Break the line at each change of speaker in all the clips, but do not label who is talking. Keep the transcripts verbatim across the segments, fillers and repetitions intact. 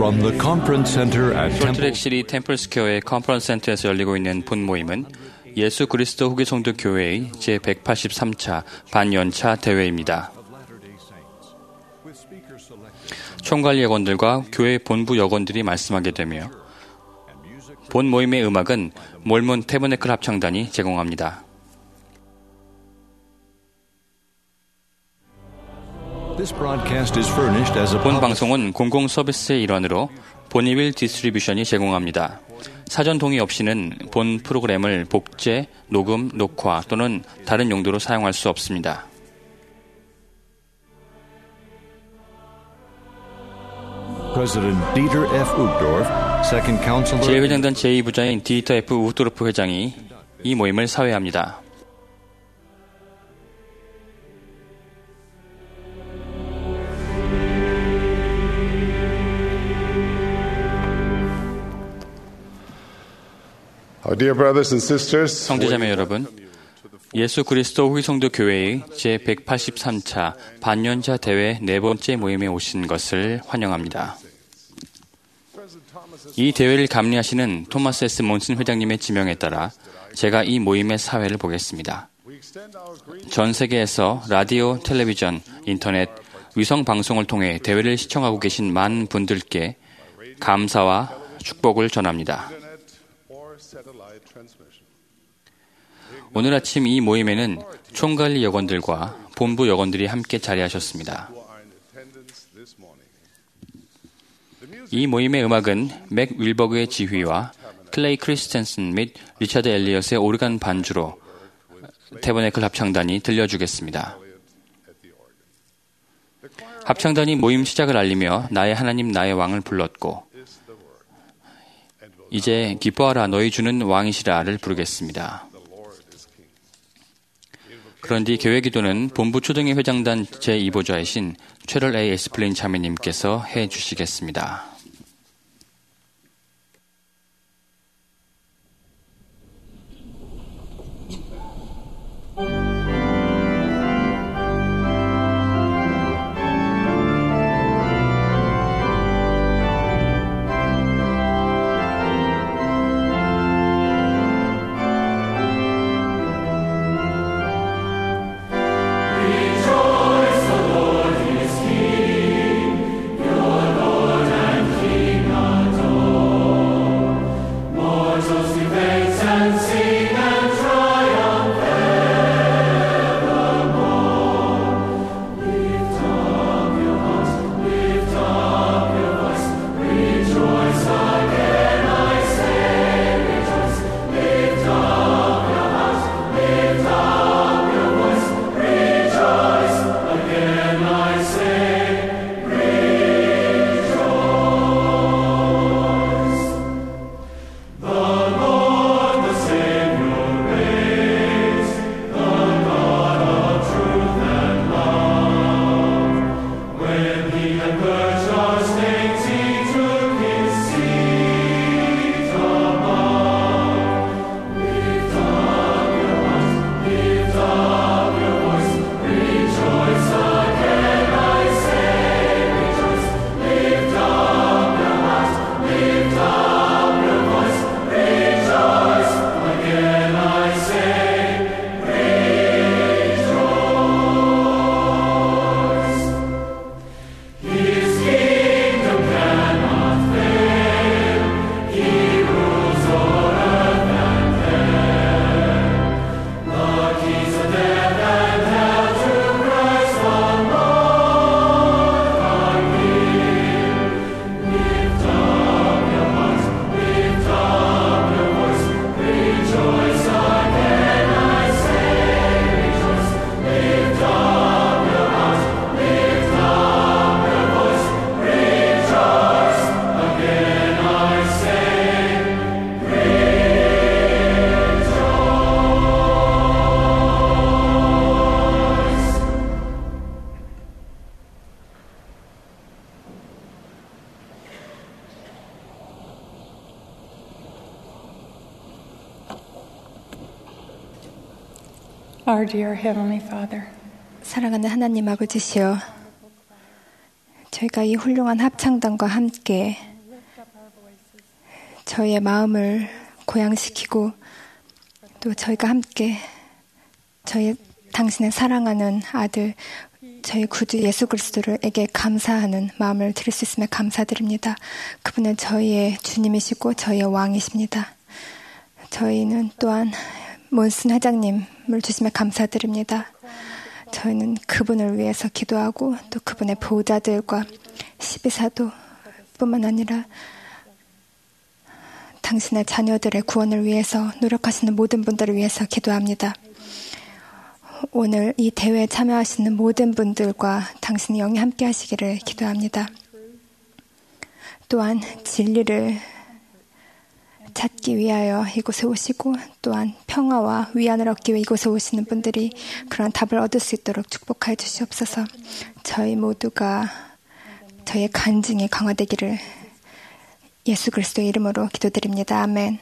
From the conference center at
솔트레이크 시리 템플 스퀘어의 컨퍼런스 센터에서 열리고 있는 본 모임은 예수 그리스도 후기 성도 교회의 제백팔십삼 차 반연차 대회입니다. 총괄 여건들과 교회 본부 여건들이 말씀하게 되며 본 모임의 음악은 몰몬 태버네클 합창단이 제공합니다. 본 방송은 공공 서비스의 일환으로 본이빌 디스트리뷰션이 제공합니다. 사전 동의 없이는 본 프로그램을 복제, 녹음, 녹화 또는 다른 용도로 사용할 수 없습니다. 제일회장단 제이 부자인 디터 F. 우흐도르프 회장이 이 모임을 사회합니다. 성지자매 여러분, 예수 그리스도 후기 성도 교회의 제백팔십삼 차 반연차 대회 네 번째 모임에 오신 것을 환영합니다. 이 대회를 감리하시는 토마스 에스 몬슨 회장님의 지명에 따라 제가 이 모임의 사회를 보겠습니다. 전 세계에서 라디오, 텔레비전, 인터넷, 위성 방송을 통해 대회를 시청하고 계신 많은 분들께 감사와 축복을 전합니다. 오늘 아침 이 모임에는 총관리 여건들과 본부 여건들이 함께 자리하셨습니다. 이 모임의 음악은 맥 윌버그의 지휘와 클레이 크리스텐슨 및 리차드 엘리엇의 오르간 반주로 태버네클 합창단이 들려주겠습니다. 합창단이 모임 시작을 알리며 나의 하나님 나의 왕을 불렀고 이제 기뻐하라 너희 주는 왕이시라를 부르겠습니다. 그런 뒤 교회기도는 본부 초등회 회장단 제이 보좌이신 최럴 A. 에스플레인 자매님께서 해주시겠습니다.
Our dear Heavenly Father,
사랑하는 하나님 아버지시여, 저희가 이 훌륭한 합창단과 함께 저희의 마음을 고양시키고 또 저희가 함께 저희 당신의 사랑하는 아들 저희 구주 예수 그리스도에게 감사하는 마음을 드릴 수 있음에 감사드립니다. 그분은 저희의 주님이시고 저희의 왕이십니다. 저희는 또한 몬슨 회장님을 주심에 감사드립니다. 저희는 그분을 위해서 기도하고 또 그분의 보호자들과 십이사도 뿐만 아니라 당신의 자녀들의 구원을 위해서 노력하시는 모든 분들을 위해서 기도합니다. 오늘 이 대회에 참여하시는 모든 분들과 당신의 영이 함께 하시기를 기도합니다. 또한 진리를 찾기 위하여 이곳에 오시고 또한 평화와 위안을 얻기 위해 이곳에 오시는 분들이 그런 답을 얻을 수 있도록 축복하여 주시옵소서. 저희 모두가 저희의 간증이 강화되기를 예수 그리스도의 이름으로 기도드립니다. 아멘.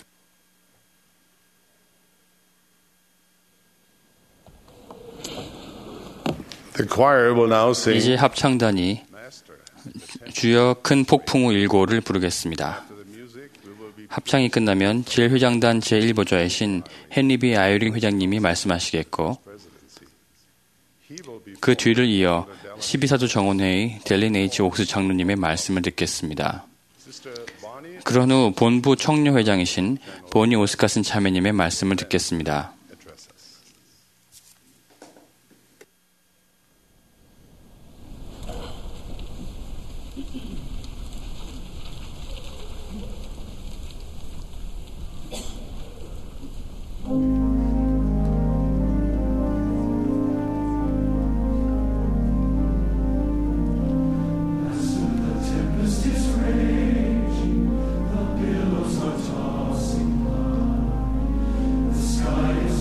이제 합창단이 주여 큰 폭풍 후 일고를 부르겠습니다. 합창이 끝나면 제일회장단 제일 보좌이신 헨리 아이링 회장님이 말씀하시겠고 그 뒤를 이어 십이사도 정원회의 델린 H. 옥스 장로님의 말씀을 듣겠습니다. 그런 후 본부 청료회장이신 보니 오스카슨 자매님의 말씀을 듣겠습니다.
Sky is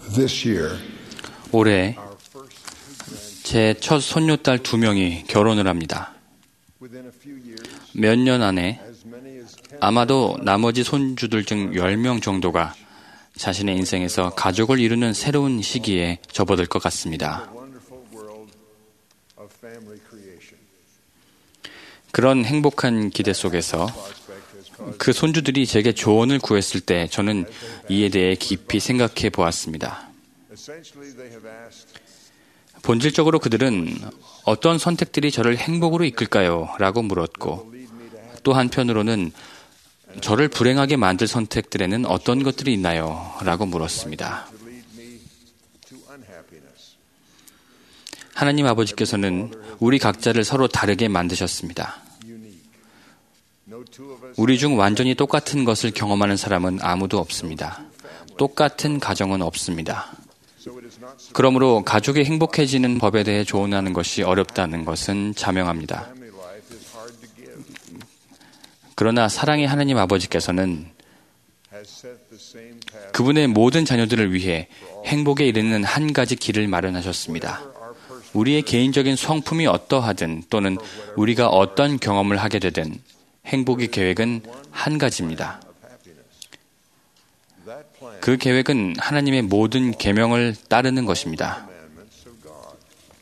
This year,
올해 제 첫 손녀딸 두 명이 결혼을 합니다.
within a few years,
몇 년 안에
as many as ten
아마도 나머지 손주들 중 열 명 정도가 자신의 인생에서 가족을 이루는 새로운 시기에 접어들 것 같습니다.
wonderful world of family creation.
그런 행복한 기대 속에서 그 손주들이 제게 조언을 구했을 때 저는 이에 대해 깊이 생각해 보았습니다.
Essentially, they have asked,
본질적으로 그들은 어떤 선택들이 저를 행복으로 이끌까요? 라고 물었고, 또 한편으로는 저를 불행하게 만들 선택들에는 어떤 것들이 있나요? 라고 물었습니다.
to lead me to unhappiness.
하나님 아버지께서는 우리 각자를 서로 다르게 만드셨습니다.
Unique. No two of us
우리 중 완전히 똑같은 것을 경험하는 사람은 아무도 없습니다. 똑같은 가정은 없습니다.
so it is not
그러므로 가족이 행복해지는 법에 대해 조언하는 것이 어렵다는 것은 자명합니다.
family life is hard to give.
그러나 사랑의 하나님 아버지께서는
Has set the same path
그분의 모든 자녀들을 위해 행복에 이르는 한 가지 길을 마련하셨습니다. 우리의 개인적인 성품이 어떠하든 또는 우리가 어떤 경험을 하게 되든 행복의 계획은 한 가지입니다.
of happiness. That plan
그 계획은 하나님의 모든 계명을 따르는 것입니다.
commandments of God.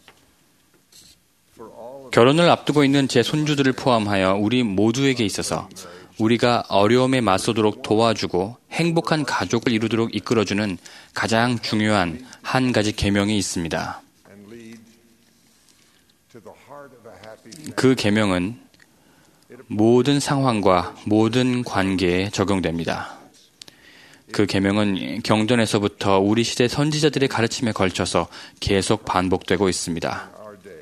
For all of
결혼을 앞두고 있는 제 손주들을 포함하여 우리 모두에게 있어서 우리가 어려움에 맞서도록 도와주고 행복한 가족을 이루도록 이끌어주는 가장 중요한 한 가지 계명이 있습니다.
and lead to the heart of a happy family.
그 계명은 모든 상황과 모든 관계에 적용됩니다. 그 계명은 경전에서부터 우리 시대 선지자들의 가르침에 걸쳐서 계속 반복되고 있습니다.
Our day.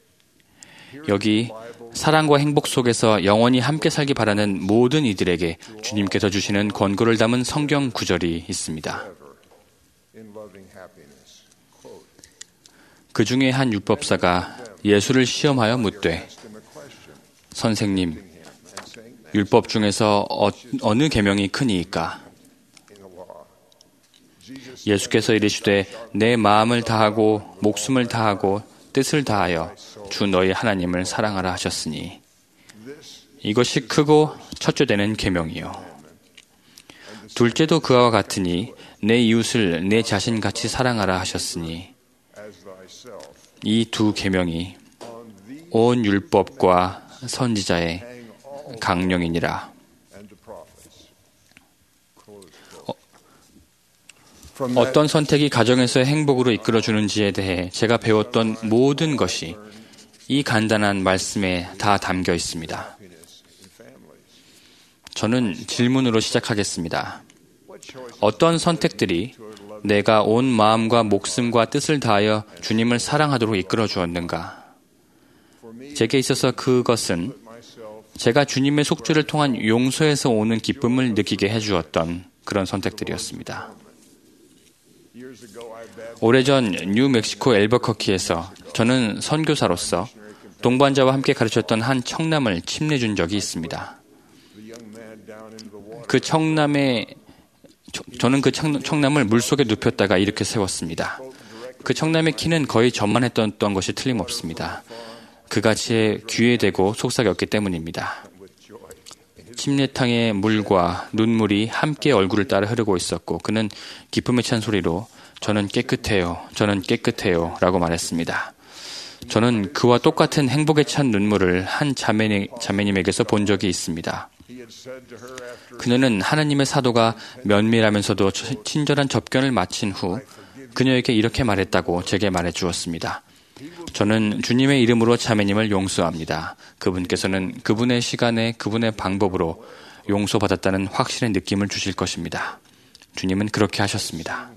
여기 사랑과 행복 속에서 영원히 함께 살기 바라는 모든 이들에게 주님께서 주시는 권고를 담은 성경 구절이 있습니다.
In loving happiness. Quote,
그 중에 한 율법사가 예수를 시험하여 묻되
asked him a question,
선생님,
and saying that
율법 중에서 어, 어느 계명이 크니이까?
in the law. Jesus
예수께서 이르시되 내 마음을 다하고 목숨을 다하고 뜻을 다하여 주 너희 하나님을 사랑하라 하셨으니
this
이것이 크고 첫째 되는 계명이요. 둘째도 그와 같으니 내 이웃을 내 자신같이 사랑하라 하셨으니
as thyself.
이 두 계명이
On thee
온 율법과 선지자의
hang all
강령이니라.
and the prophets. Close
어,
quote. From that
어떤 선택이 가정에서의 행복으로 이끌어주는지에 대해 제가 배웠던 모든 것이 이 간단한 말씀에 다 담겨 있습니다.
happiness in families.
저는 질문으로 시작하겠습니다.
What choices
어떤 선택들이 내가 온 마음과 목숨과 뜻을 다하여 주님을 사랑하도록 이끌어 주었는가?
for me
제게 있어서 그것은
myself
제가 주님의 속죄를 통한 용서에서 오는 기쁨을 느끼게 해주었던 그런 선택들이었습니다.
years ago I baptized
오래전 뉴멕시코 엘버커키에서 저는 선교사로서 동반자와 함께 가르쳤던 한 청남을 침례준 적이 있습니다.
the young man down into the water.
그 청남의 저- 저는 그 청- 청남을 물속에 눕혔다가 이렇게 세웠습니다. 그 청남의 키는 거의 전만했던 것이 틀림없습니다. 그가 제 귀에 대고 속삭였기 때문입니다.
with joy.
침례탕의 물과 눈물이 함께 얼굴을 따라 흐르고 있었고 그는 기쁨에 찬 소리로 저는 깨끗해요, 저는 깨끗해요 라고 말했습니다. 저는 그와 똑같은 행복에 찬 눈물을 한 자매, 자매님에게서 본 적이 있습니다.
He had said to her after
그녀는 하나님의 사도가 면밀하면서도 처- 친절한 접견을 마친 후 그녀에게 이렇게 말했다고 제게 말해 주었습니다. 저는 주님의 이름으로 자매님을 용서합니다. 그분께서는 그분의 시간에 그분의 방법으로 용서받았다는 확실한 느낌을 주실 것입니다. 주님은 그렇게 하셨습니다.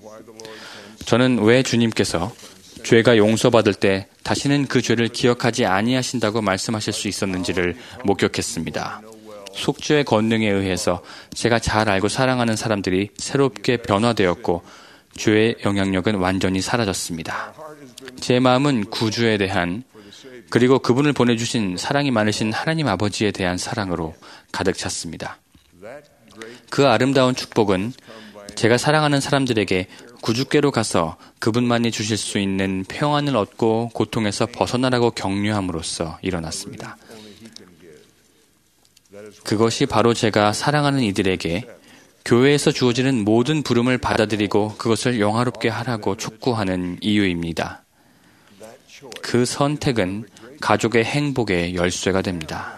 저는 왜 주님께서 죄가 용서받을 때 다시는 그 죄를 기억하지 아니하신다고 말씀하실 수 있었는지를 목격했습니다. 속죄의 권능에 의해서 제가 잘 알고 사랑하는 사람들이 새롭게 변화되었고 죄의 영향력은 완전히 사라졌습니다. 제 마음은 구주에 대한 그리고 그분을 보내주신 사랑이 많으신 하나님 아버지에 대한 사랑으로 가득 찼습니다. 그 아름다운 축복은 제가 사랑하는 사람들에게 구주께로 가서 그분만이 주실 수 있는 평안을 얻고 고통에서 벗어나라고 격려함으로써 일어났습니다. 그것이 바로 제가 사랑하는 이들에게 교회에서 주어지는 모든 부름을 받아들이고 그것을 영화롭게 하라고 촉구하는 이유입니다. 그 선택은 가족의 행복의 열쇠가 됩니다.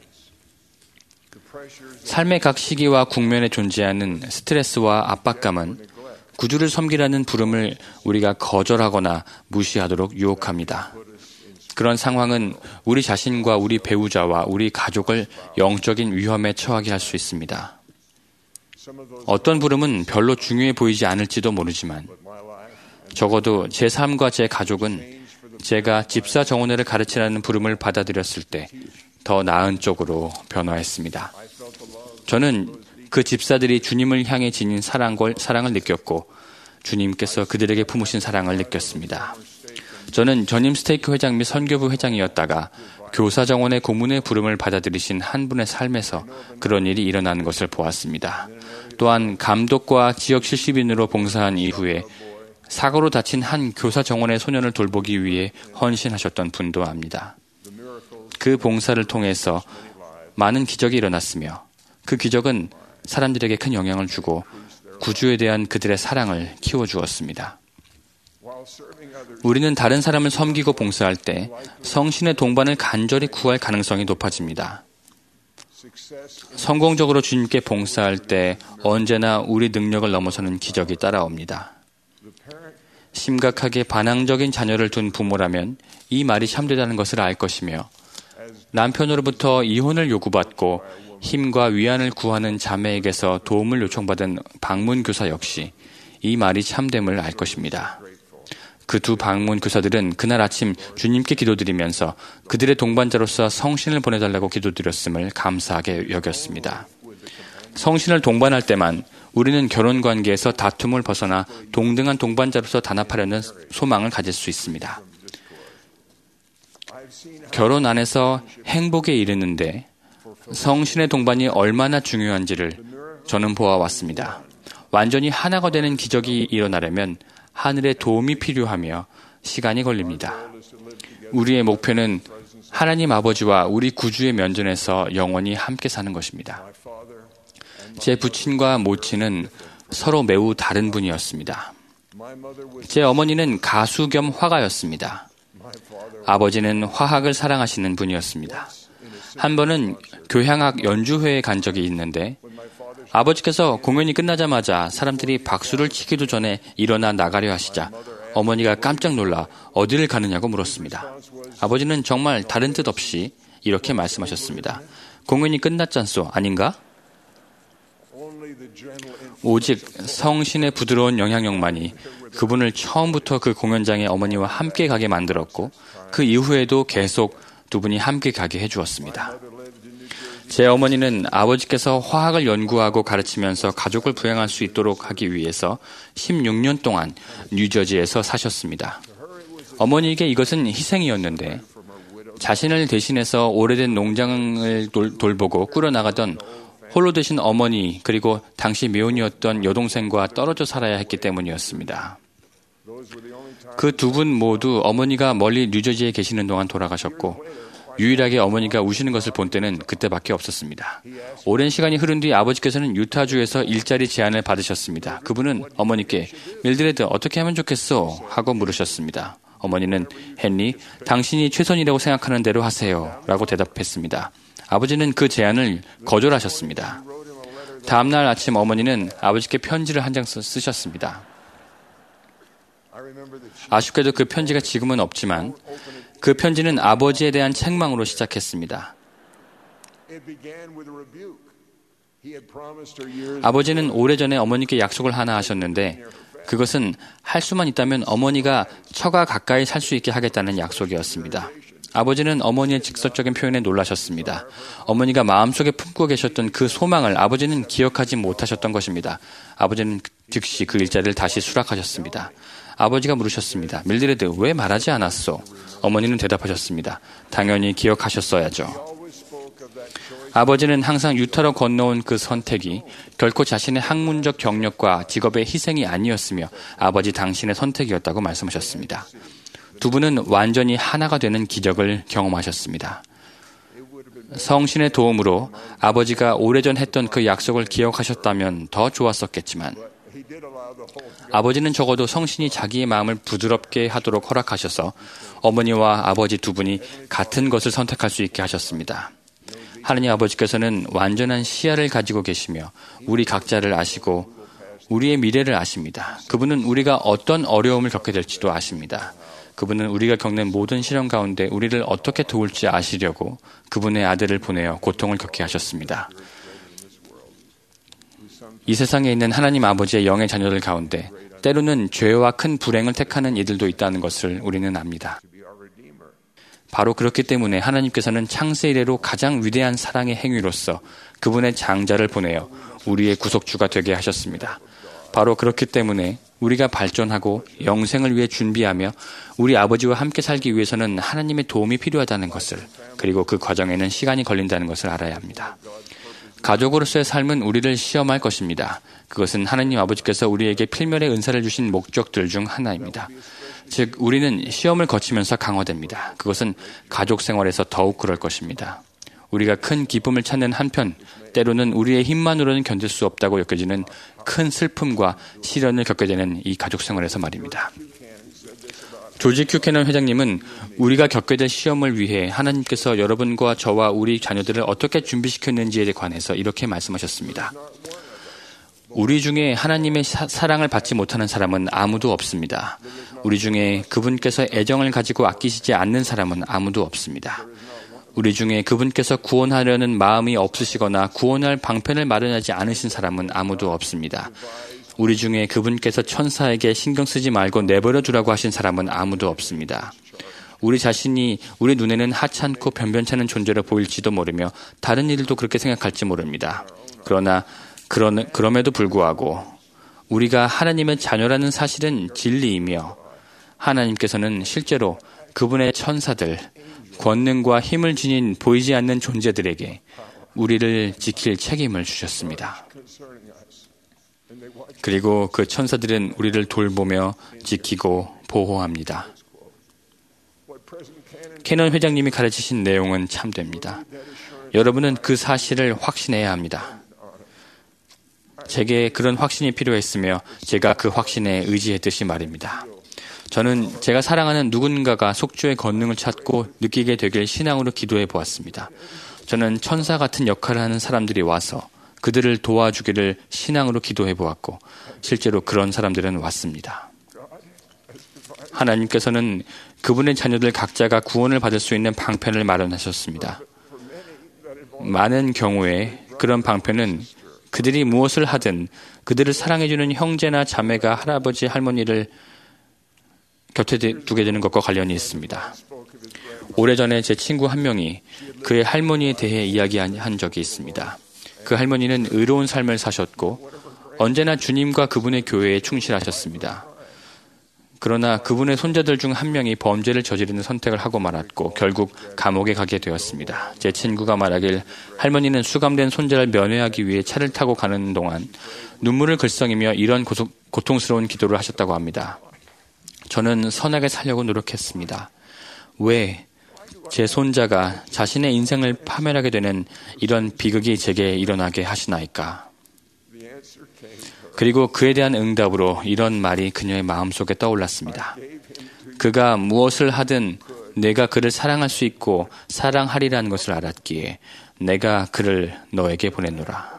삶의 각 시기와 국면에 존재하는 스트레스와 압박감은 구주를 섬기라는 부름을 우리가 거절하거나 무시하도록 유혹합니다. 그런 상황은 우리 자신과 우리 배우자와 우리 가족을 영적인 위험에 처하게 할 수 있습니다. 어떤 부름은 별로 중요해 보이지 않을지도 모르지만 적어도 제 삶과 제 가족은 제가 집사 정원회를 가르치라는 부름을 받아들였을 때 더 나은 쪽으로 변화했습니다. 저는 그 집사들이 주님을 향해 지닌 사랑을, 사랑을 느꼈고 주님께서 그들에게 품으신 사랑을 느꼈습니다. 저는 전임 스테이크 회장 및 선교부 회장이었다가 교사 정원의 고문의 부름을 받아들이신 한 분의 삶에서 그런 일이 일어나는 것을 보았습니다. 또한 감독과 지역 칠십인으로 봉사한 이후에 사고로 다친 한 교사 정원의 소년을 돌보기 위해 헌신하셨던 분도 압니다. 그 봉사를 통해서 많은 기적이 일어났으며 그 기적은 사람들에게 큰 영향을 주고 구주에 대한 그들의 사랑을 키워주었습니다. 우리는 다른 사람을 섬기고 봉사할 때 성신의 동반을 간절히 구할 가능성이 높아집니다. 성공적으로 주님께 봉사할 때 언제나 우리 능력을 넘어서는 기적이 따라옵니다. 심각하게 반항적인 자녀를 둔 부모라면 이 말이 참되다는 것을 알 것이며 남편으로부터 이혼을 요구받고 힘과 위안을 구하는 자매에게서 도움을 요청받은 방문 교사 역시 이 말이 참됨을 알 것입니다. 그 두 방문 교사들은 그날 아침 주님께 기도드리면서 그들의 동반자로서 성신을 보내달라고 기도드렸음을 감사하게 여겼습니다. 성신을 동반할 때만 우리는 결혼관계에서 다툼을 벗어나 동등한 동반자로서 단합하려는 소망을 가질 수 있습니다. 결혼 안에서 행복에 이르는데 성신의 동반이 얼마나 중요한지를 저는 보아왔습니다. 완전히 하나가 되는 기적이 일어나려면 하늘의 도움이 필요하며 시간이 걸립니다. 우리의 목표는 하나님 아버지와 우리 구주의 면전에서 영원히 함께 사는 것입니다. 제 부친과 모친은 서로 매우 다른 분이었습니다. 제 어머니는 가수 겸 화가였습니다. 아버지는 화학을 사랑하시는 분이었습니다. 한 번은 교향악 연주회에 간 적이 있는데 아버지께서 공연이 끝나자마자 사람들이 박수를 치기도 전에 일어나 나가려 하시자 어머니가 깜짝 놀라 어디를 가느냐고 물었습니다. 아버지는 정말 다른 뜻 없이 이렇게 말씀하셨습니다. 공연이 끝났잖소, 아닌가? 오직 성신의 부드러운 영향력만이 그분을 처음부터 그 공연장에 어머니와 함께 가게 만들었고 그 이후에도 계속 두 분이 함께 가게 해주었습니다. 제 어머니는 아버지께서 화학을 연구하고 가르치면서 가족을 부양할 수 있도록 하기 위해서 십육 년 동안 뉴저지에서 사셨습니다. 어머니에게 이것은 희생이었는데 자신을 대신해서 오래된 농장을 돌, 돌보고 꾸려나가던 홀로 되신 어머니 그리고 당시 미혼이었던 여동생과 떨어져 살아야 했기 때문이었습니다. 그 두 분 모두 어머니가 멀리 뉴저지에 계시는 동안 돌아가셨고 유일하게 어머니가 우시는 것을 본 때는 그때밖에 없었습니다. 오랜 시간이 흐른 뒤 아버지께서는 유타주에서 일자리 제안을 받으셨습니다. 그분은 어머니께 밀드레드 어떻게 하면 좋겠소? 하고 물으셨습니다. 어머니는 헨리, 당신이 최선이라고 생각하는 대로 하세요. 라고 대답했습니다. 아버지는 그 제안을 거절하셨습니다. 다음날 아침 어머니는 아버지께 편지를 한 장 쓰셨습니다. 아쉽게도 그 편지가 지금은 없지만 그 편지는 아버지에 대한 책망으로 시작했습니다. 아버지는 오래전에 어머니께 약속을 하나 하셨는데 그것은 할 수만 있다면 어머니가 처가 가까이 살 수 있게 하겠다는 약속이었습니다. 아버지는 어머니의 직설적인 표현에 놀라셨습니다. 어머니가 마음속에 품고 계셨던 그 소망을 아버지는 기억하지 못하셨던 것입니다. 아버지는 즉시 그 일자리를 다시 수락하셨습니다. 아버지가 물으셨습니다. 밀드레드, 왜 말하지 않았소? 어머니는 대답하셨습니다. 당연히 기억하셨어야죠. 아버지는 항상 유타로 건너온 그 선택이 결코 자신의 학문적 경력과 직업의 희생이 아니었으며 아버지 당신의 선택이었다고 말씀하셨습니다. 두 분은 완전히 하나가 되는 기적을 경험하셨습니다. 성신의 도움으로 아버지가 오래전 했던 그 약속을 기억하셨다면 더 좋았었겠지만 아버지는 적어도 성신이 자기의 마음을 부드럽게 하도록 허락하셔서 어머니와 아버지 두 분이 같은 것을 선택할 수 있게 하셨습니다. 하나님 아버지께서는 완전한 시야를 가지고 계시며 우리 각자를 아시고 우리의 미래를 아십니다. 그분은 우리가 어떤 어려움을 겪게 될지도 아십니다. 그분은 우리가 겪는 모든 시련 가운데 우리를 어떻게 도울지 아시려고 그분의 아들을 보내어 고통을 겪게 하셨습니다. 이 세상에 있는 하나님 아버지의 영의 자녀들 가운데 때로는 죄와 큰 불행을 택하는 이들도 있다는 것을 우리는 압니다. 바로 그렇기 때문에 하나님께서는 창세 이래로 가장 위대한 사랑의 행위로서 그분의 장자를 보내어 우리의 구속주가 되게 하셨습니다. 바로 그렇기 때문에 우리가 발전하고 영생을 위해 준비하며 우리 아버지와 함께 살기 위해서는 하나님의 도움이 필요하다는 것을, 그리고 그 과정에는 시간이 걸린다는 것을 알아야 합니다. 가족으로서의 삶은 우리를 시험할 것입니다. 그것은 하나님 아버지께서 우리에게 필면의 은사를 주신 목적들 중 하나입니다. 즉, 우리는 시험을 거치면서 강화됩니다. 그것은 가족 생활에서 더욱 그럴 것입니다. 우리가 큰 기쁨을 찾는 한편, 때로는 우리의 힘만으로는 견딜 수 없다고 여겨지는 큰 슬픔과 시련을 겪게 되는 이 가족 생활에서 말입니다. 조지 큐캐넌 회장님은 우리가 겪게 될 시험을 위해 하나님께서 여러분과 저와 우리 자녀들을 어떻게 준비시켰는지에 관해서 이렇게 말씀하셨습니다. 우리 중에 하나님의 사, 사랑을 받지 못하는 사람은 아무도 없습니다. 우리 중에 그분께서 애정을 가지고 아끼시지 않는 사람은 아무도 없습니다. 우리 중에 그분께서 구원하려는 마음이 없으시거나 구원할 방편을 마련하지 않으신 사람은 아무도 없습니다. 우리 중에 그분께서 천사에게 신경 쓰지 말고 내버려 두라고 하신 사람은 아무도 없습니다. 우리 자신이 우리 눈에는 하찮고 변변찮은 존재로 보일지도 모르며 다른 이들도 그렇게 생각할지 모릅니다. 그러나 그런, 그럼에도 불구하고 우리가 하나님의 자녀라는 사실은 진리이며 하나님께서는 실제로 그분의 천사들, 권능과 힘을 지닌 보이지 않는 존재들에게 우리를 지킬 책임을 주셨습니다. 그리고 그 천사들은 우리를 돌보며 지키고 보호합니다. 캐넌 회장님이 가르치신 내용은 참됩니다. 여러분은 그 사실을 확신해야 합니다. 제게 그런 확신이 필요했으며 제가 그 확신에 의지했듯이 말입니다. 저는 제가 사랑하는 누군가가 속죄의 권능을 찾고 느끼게 되길 신앙으로 기도해 보았습니다. 저는 천사 같은 역할을 하는 사람들이 와서 그들을 도와주기를 신앙으로 기도해 보았고 실제로 그런 사람들은 왔습니다. 하나님께서는 그분의 자녀들 각자가 구원을 받을 수 있는 방편을 마련하셨습니다. 많은 경우에 그런 방편은 그들이 무엇을 하든 그들을 사랑해주는 형제나 자매가 할아버지, 할머니를 곁에 두게 되는 것과 관련이 있습니다. 오래전에 제 친구 한 명이 그의 할머니에 대해 이야기한 적이 있습니다. 그 할머니는 의로운 삶을 사셨고 언제나 주님과 그분의 교회에 충실하셨습니다. 그러나 그분의 손자들 중 한 명이 범죄를 저지르는 선택을 하고 말았고 결국 감옥에 가게 되었습니다. 제 친구가 말하길 할머니는 수감된 손자를 면회하기 위해 차를 타고 가는 동안 눈물을 글썽이며 이런 고소, 고통스러운 기도를 하셨다고 합니다. 저는 선하게 살려고 노력했습니다. 왜 제 손자가 자신의 인생을 파멸하게 되는 이런 비극이 제게 일어나게 하시나이까? 그리고 그에 대한 응답으로 이런 말이 그녀의 마음속에 떠올랐습니다. 그가 무엇을 하든 내가 그를 사랑할 수 있고 사랑하리라는 것을 알았기에 내가 그를 너에게 보냈노라.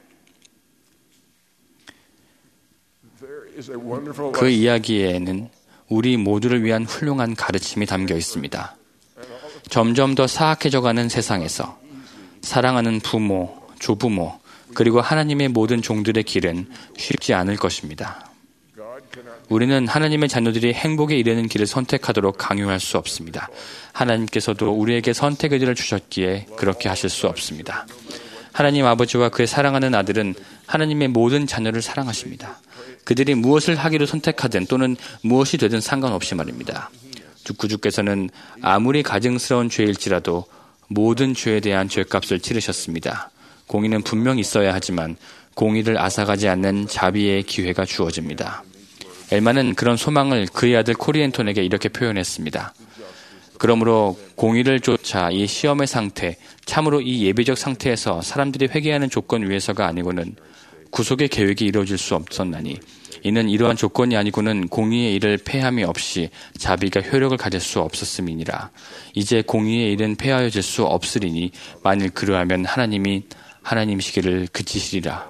그 이야기에는 우리 모두를 위한 훌륭한 가르침이 담겨 있습니다. 점점 더 사악해져가는 세상에서 사랑하는 부모, 조부모, 그리고 하나님의 모든 종들의 길은 쉽지 않을 것입니다. 우리는 하나님의 자녀들이 행복에 이르는 길을 선택하도록 강요할 수 없습니다. 하나님께서도 우리에게 선택의 길을 주셨기에 그렇게 하실 수 없습니다. 하나님 아버지와 그의 사랑하는 아들은 하나님의 모든 자녀를 사랑하십니다. 그들이 무엇을 하기로 선택하든 또는 무엇이 되든 상관없이 말입니다. 구주께서는 아무리 가증스러운 죄일지라도 모든 죄에 대한 죄값을 치르셨습니다. 공의는 분명 있어야 하지만 공의를 앗아가지 않는 자비의 기회가 주어집니다. 엘마는 그런 소망을 그의 아들 코리앤톤에게 이렇게 표현했습니다. 그러므로 공의를 쫓아 이 시험의 상태, 참으로 이 예배적 상태에서 사람들이 회개하는 조건 위에서가 아니고는 구속의 계획이 이루어질 수 없었나니 이는 이러한 조건이 아니고는 공의의 일을 폐함이 없이 자비가 효력을 가질 수 없었음이니라. 이제 공의의 일은 폐하여질 수 없으리니 만일 그러하면 하나님이 하나님이시기를 그치시리라.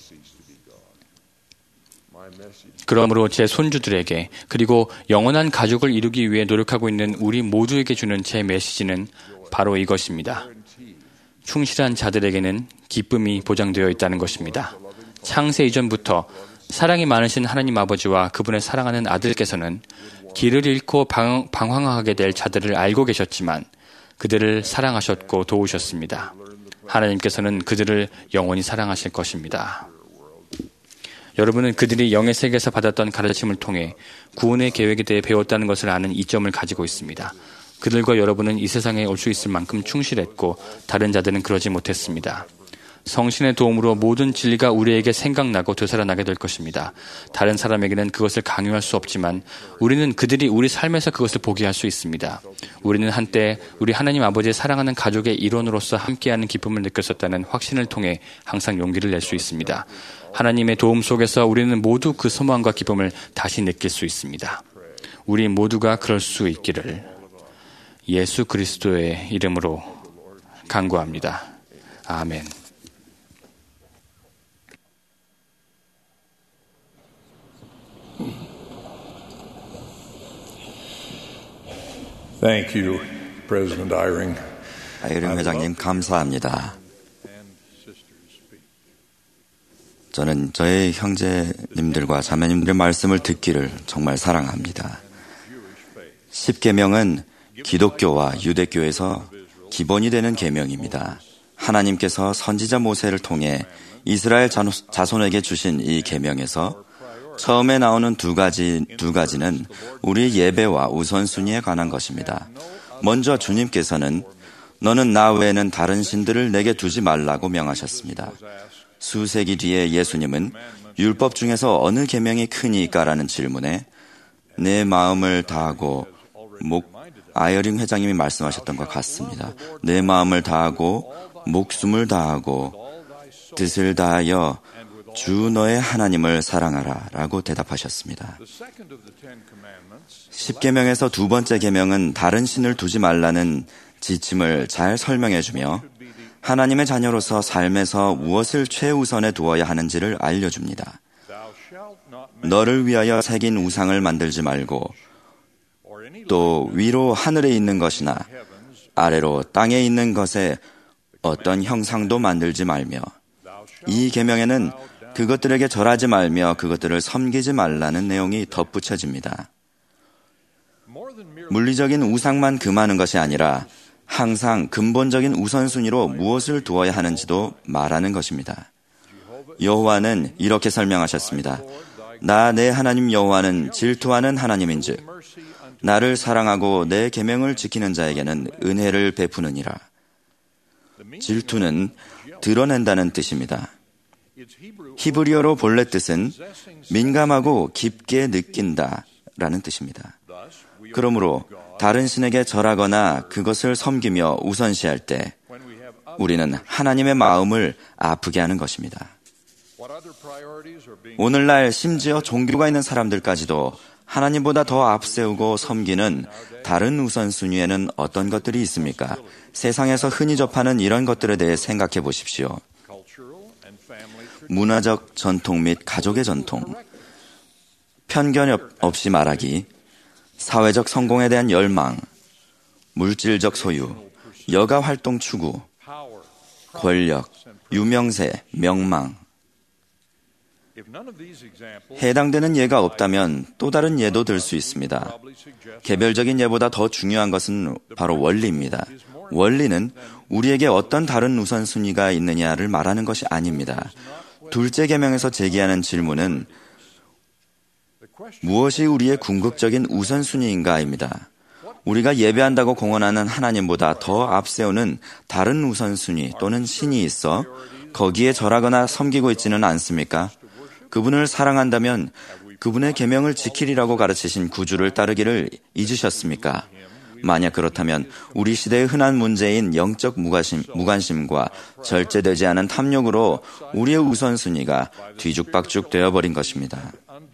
그러므로 제 손주들에게 그리고 영원한 가족을 이루기 위해 노력하고 있는 우리 모두에게 주는 제 메시지는 바로 이것입니다. 충실한 자들에게는 기쁨이 보장되어 있다는 것입니다. 창세 이전부터 사랑이 많으신 하나님 아버지와 그분의 사랑하는 아들께서는 길을 잃고 방, 방황하게 될 자들을 알고 계셨지만 그들을 사랑하셨고 도우셨습니다. 하나님께서는 그들을 영원히 사랑하실 것입니다. 여러분은 그들이 영의 세계에서 받았던 가르침을 통해 구원의 계획에 대해 배웠다는 것을 아는 이점을 가지고 있습니다. 그들과 여러분은 이 세상에 올 수 있을 만큼 충실했고 다른 자들은 그러지 못했습니다. 성신의 도움으로 모든 진리가 우리에게 생각나고 되살아나게 될 것입니다. 다른 사람에게는 그것을 강요할 수 없지만 우리는 그들이 우리 삶에서 그것을 보게 할 수 있습니다. 우리는 한때 우리 하나님 아버지의 사랑하는 가족의 일원으로서 함께하는 기쁨을 느꼈었다는 확신을 통해 항상 용기를 낼 수 있습니다. 하나님의 도움 속에서 우리는 모두 그 소망과 기쁨을 다시 느낄 수 있습니다. 우리 모두가 그럴 수 있기를 예수 그리스도의 이름으로 간구합니다. 아멘.
Thank you, President Eyring.
아이링 회장님 감사합니다. 저는 저의 형제님들과 자매님들의 말씀을 듣기를 정말 사랑합니다. 십계명은 기독교와 유대교에서 기본이 되는 계명입니다. 하나님께서 선지자 모세를 통해 이스라엘 자손에게 주신 이 계명에서 처음에 나오는 두 가지, 두 가지는 우리 예배와 우선순위에 관한 것입니다. 먼저 주님께서는 너는 나 외에는 다른 신들을 내게 두지 말라고 명하셨습니다. 수세기 뒤에 예수님은 율법 중에서 어느 계명이 크니까라는 질문에 내 마음을 다하고 목, 아이어링 회장님이 말씀하셨던 것 같습니다. 내 마음을 다하고 목숨을 다하고 뜻을 다하여 주 너의 하나님을 사랑하라 라고 대답하셨습니다. 십계명에서 두 번째 계명은 다른 신을 두지 말라는 지침을 잘 설명해주며 하나님의 자녀로서 삶에서 무엇을 최우선에 두어야 하는지를 알려줍니다. 너를 위하여 새긴 우상을 만들지 말고 또 위로 하늘에 있는 것이나 아래로 땅에 있는 것에 어떤 형상도 만들지 말며 이 계명에는 그것들에게 절하지 말며 그것들을 섬기지 말라는 내용이 덧붙여집니다. 물리적인 우상만 금하는 것이 아니라 항상 근본적인 우선순위로 무엇을 두어야 하는지도 말하는 것입니다. 여호와는 이렇게 설명하셨습니다. 나 내 하나님 여호와는 질투하는 하나님인즉 나를 사랑하고 내 계명을 지키는 자에게는 은혜를 베푸느니라. 질투는 드러낸다는 뜻입니다. 히브리어로 본래 뜻은 민감하고 깊게 느낀다라는 뜻입니다. 그러므로 다른 신에게 절하거나 그것을 섬기며 우선시할 때 우리는 하나님의 마음을 아프게 하는 것입니다. 오늘날 심지어 종교가 있는 사람들까지도 하나님보다 더 앞세우고 섬기는 다른 우선순위에는 어떤 것들이 있습니까? 세상에서 흔히 접하는 이런 것들에 대해 생각해 보십시오. 문화적 전통 및 가족의 전통, 편견 없이 말하기, 사회적 성공에 대한 열망, 물질적 소유, 여가 활동 추구, 권력, 유명세, 명망. 해당되는 예가 없다면 또 다른 예도 들 수 있습니다. 개별적인 예보다 더 중요한 것은 바로 원리입니다. 원리는 우리에게 어떤 다른 우선순위가 있느냐를 말하는 것이 아닙니다. 둘째 계명에서 제기하는 질문은 무엇이 우리의 궁극적인 우선순위인가입니다. 우리가 예배한다고 공언하는 하나님보다 더 앞세우는 다른 우선순위 또는 신이 있어 거기에 절하거나 섬기고 있지는 않습니까? 그분을 사랑한다면 그분의 계명을 지키리라고 가르치신 구주를 따르기를 잊으셨습니까? 만약 그렇다면 우리 시대의 흔한 문제인 영적 무관심, 무관심과 절제되지 않은 탐욕으로 우리의 우선순위가 뒤죽박죽 되어버린 것입니다.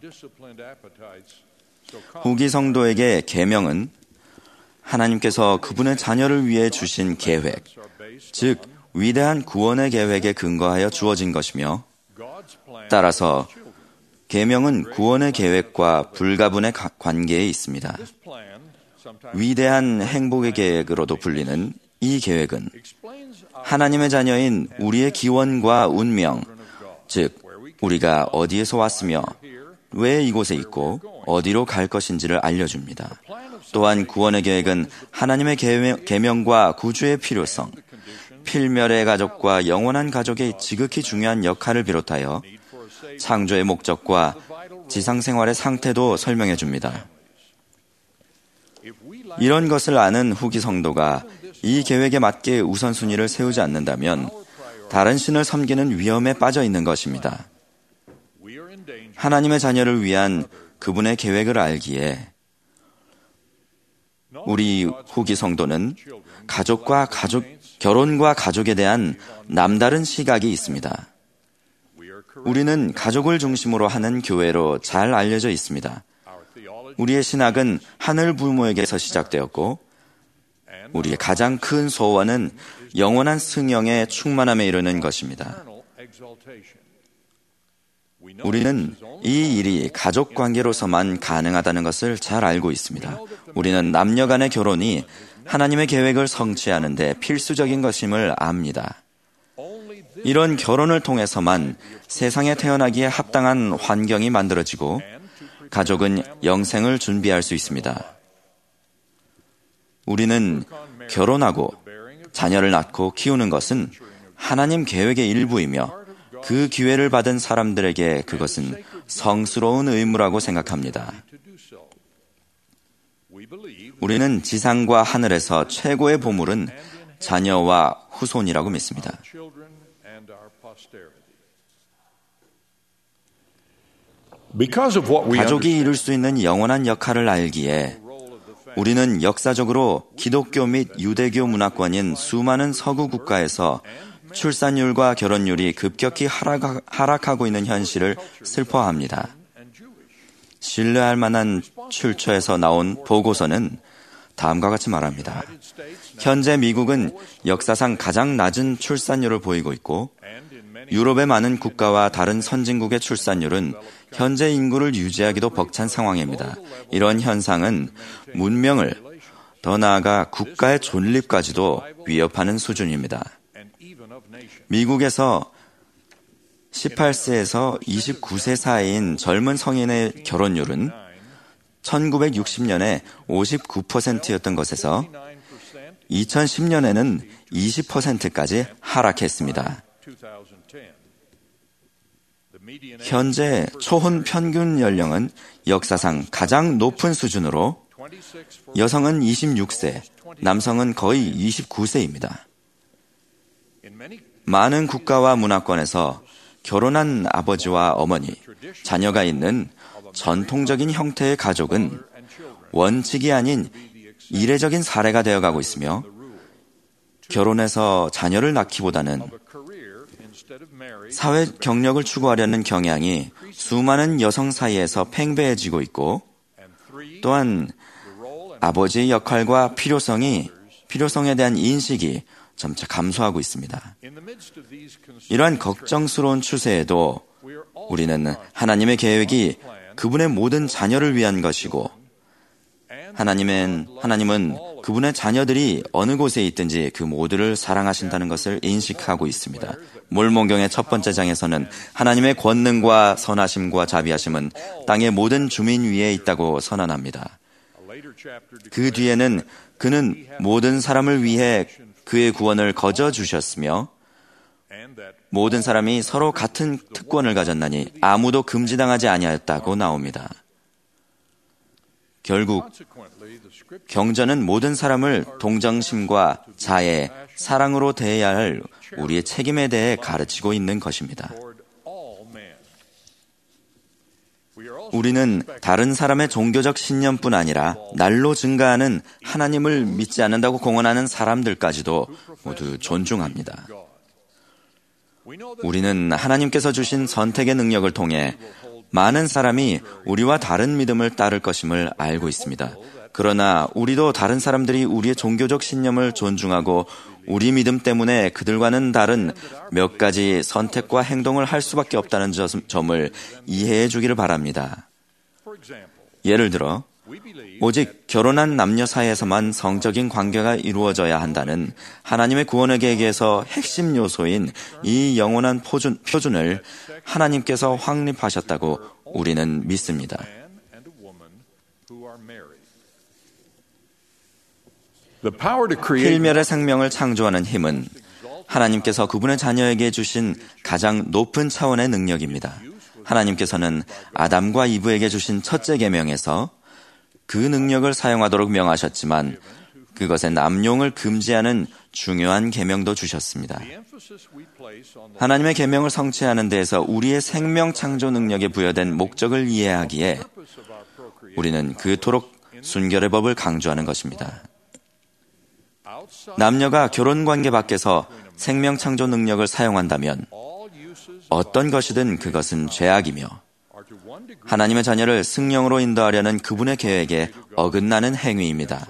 후기 성도에게 계명은 하나님께서 그분의 자녀를 위해 주신 계획, 즉 위대한 구원의 계획에 근거하여 주어진 것이며 따라서 계명은 구원의 계획과 불가분의 관계에 있습니다. 위대한 행복의 계획으로도 불리는 이 계획은 하나님의 자녀인 우리의 기원과 운명, 즉 우리가 어디에서 왔으며 왜 이곳에 있고 어디로 갈 것인지를 알려줍니다. 또한 구원의 계획은 하나님의 계명과 구주의 필요성, 필멸의 가족과 영원한 가족의 지극히 중요한 역할을 비롯하여 창조의 목적과 지상생활의 상태도 설명해 줍니다. 이런 것을 아는 후기 성도가 이 계획에 맞게 우선순위를 세우지 않는다면 다른 신을 섬기는 위험에 빠져 있는 것입니다. 하나님의 자녀를 위한 그분의 계획을 알기에 우리 후기 성도는 가족과 가족, 결혼과 가족에 대한 남다른 시각이 있습니다. 우리는 가족을 중심으로 하는 교회로 잘 알려져 있습니다. 우리의 신학은 하늘 부모에게서 시작되었고 우리의 가장 큰 소원은 영원한 승영의 충만함에 이르는 것입니다. 우리는 이 일이 가족 관계로서만 가능하다는 것을 잘 알고 있습니다. 우리는 남녀 간의 결혼이 하나님의 계획을 성취하는 데 필수적인 것임을 압니다. 이런 결혼을 통해서만 세상에 태어나기에 합당한 환경이 만들어지고 가족은 영생을 준비할 수 있습니다. 우리는 결혼하고 자녀를 낳고 키우는 것은 하나님 계획의 일부이며 그 기회를 받은 사람들에게 그것은 성스러운 의무라고 생각합니다. 우리는 지상과 하늘에서 최고의 보물은 자녀와 후손이라고 믿습니다. 가족이 이룰 수 있는 영원한 역할을 알기에 우리는 역사적으로 기독교 및 유대교 문화권인 수많은 서구 국가에서 출산율과 결혼율이 급격히 하락, 하락하고 있는 현실을 슬퍼합니다. 신뢰할 만한 출처에서 나온 보고서는 다음과 같이 말합니다. 현재 미국은 역사상 가장 낮은 출산율을 보이고 있고 유럽의 많은 국가와 다른 선진국의 출산율은 현재 인구를 유지하기도 벅찬 상황입니다. 이런 현상은 문명을, 더 나아가 국가의 존립까지도 위협하는 수준입니다. 미국에서 십팔 세에서 이십구 세 사이인 젊은 성인의 결혼율은 천구백육십 년에 오십구 퍼센트였던 것에서 이천십 년에는 이십 퍼센트까지 하락했습니다. 현재 초혼 평균 연령은 역사상 가장 높은 수준으로 여성은 이십육 세, 남성은 거의 이십구 세입니다. 많은 국가와 문화권에서 결혼한 아버지와 어머니, 자녀가 있는 전통적인 형태의 가족은 원칙이 아닌 이례적인 사례가 되어가고 있으며 결혼해서 자녀를 낳기보다는 사회 경력을 추구하려는 경향이 수많은 여성 사이에서 팽배해지고 있고 또한 아버지의 역할과 필요성이, 필요성에 대한 인식이 점차 감소하고 있습니다. 이러한 걱정스러운 추세에도 우리는 하나님의 계획이 그분의 모든 자녀를 위한 것이고 하나님은, 하나님은 그분의 자녀들이 어느 곳에 있든지 그 모두를 사랑하신다는 것을 인식하고 있습니다. 몰몬경의 첫 번째 장에서는 하나님의 권능과 선하심과 자비하심은 땅의 모든 주민 위에 있다고 선언합니다. 그 뒤에는 그는 모든 사람을 위해 그의 구원을 거저 주셨으며 모든 사람이 서로 같은 특권을 가졌나니 아무도 금지당하지 아니하였다고 나옵니다. 결국 경전은 모든 사람을 동정심과 자애, 사랑으로 대해야 할 우리의 책임에 대해 가르치고 있는 것입니다. 우리는 다른 사람의 종교적 신념뿐 아니라 날로 증가하는 하나님을 믿지 않는다고 공언하는 사람들까지도 모두 존중합니다. 우리는 하나님께서 주신 선택의 능력을 통해 많은 사람이 우리와 다른 믿음을 따를 것임을 알고 있습니다. 그러나 우리도 다른 사람들이 우리의 종교적 신념을 존중하고 우리 믿음 때문에 그들과는 다른 몇 가지 선택과 행동을 할 수밖에 없다는 점을 이해해 주기를 바랍니다. 예를 들어 오직 결혼한 남녀 사이에서만 성적인 관계가 이루어져야 한다는 하나님의 구원의 계획에서 핵심 요소인 이 영원한 표준, 표준을 하나님께서 확립하셨다고 우리는 믿습니다. 필멸의 생명을 창조하는 힘은 하나님께서 그분의 자녀에게 주신 가장 높은 차원의 능력입니다. 하나님께서는 아담과 이브에게 주신 첫째 계명에서 그 능력을 사용하도록 명하셨지만 그것에 남용을 금지하는 중요한 계명도 주셨습니다. 하나님의 계명을 성취하는 데에서 우리의 생명 창조 능력에 부여된 목적을 이해하기에 우리는 그토록 순결의 법을 강조하는 것입니다. 남녀가 결혼관계 밖에서 생명 창조 능력을 사용한다면 어떤 것이든 그것은 죄악이며 하나님의 자녀를 승령으로 인도하려는 그분의 계획에 어긋나는 행위입니다.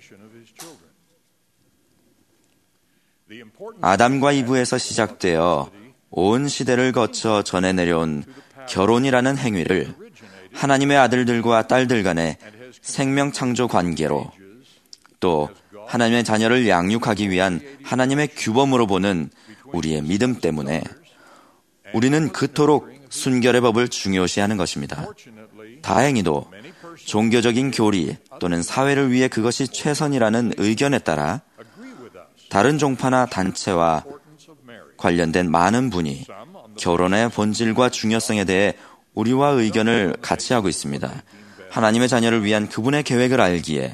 아담과 이브에서 시작되어 온 시대를 거쳐 전해 내려온 결혼이라는 행위를 하나님의 아들들과 딸들 간의 생명 창조 관계로 또 하나님의 자녀를 양육하기 위한 하나님의 규범으로 보는 우리의 믿음 때문에 우리는 그토록 순결의 법을 중요시하는 것입니다. 다행히도 종교적인 교리 또는 사회를 위해 그것이 최선이라는 의견에 따라 다른 종파나 단체와 관련된 많은 분이 결혼의 본질과 중요성에 대해 우리와 의견을 같이 하고 있습니다. 하나님의 자녀를 위한 그분의 계획을 알기에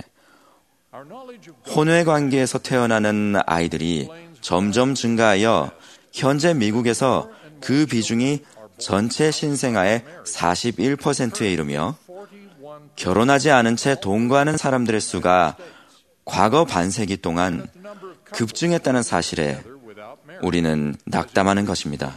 혼외 관계에서 태어나는 아이들이 점점 증가하여 현재 미국에서 그 비중이 전체 신생아의 사십일 퍼센트에 이르며 결혼하지 않은 채 동거하는 사람들의 수가 과거 반세기 동안 급증했다는 사실에 우리는 낙담하는 것입니다.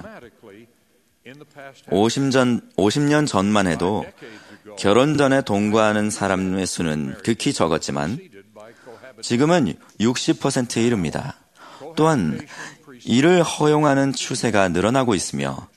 오십 년 전만 해도 결혼 전에 동거하는 사람의 수는 극히 적었지만 지금은 육십 퍼센트에 이릅니다. 또한 이를 허용하는 추세가 늘어나고 있으며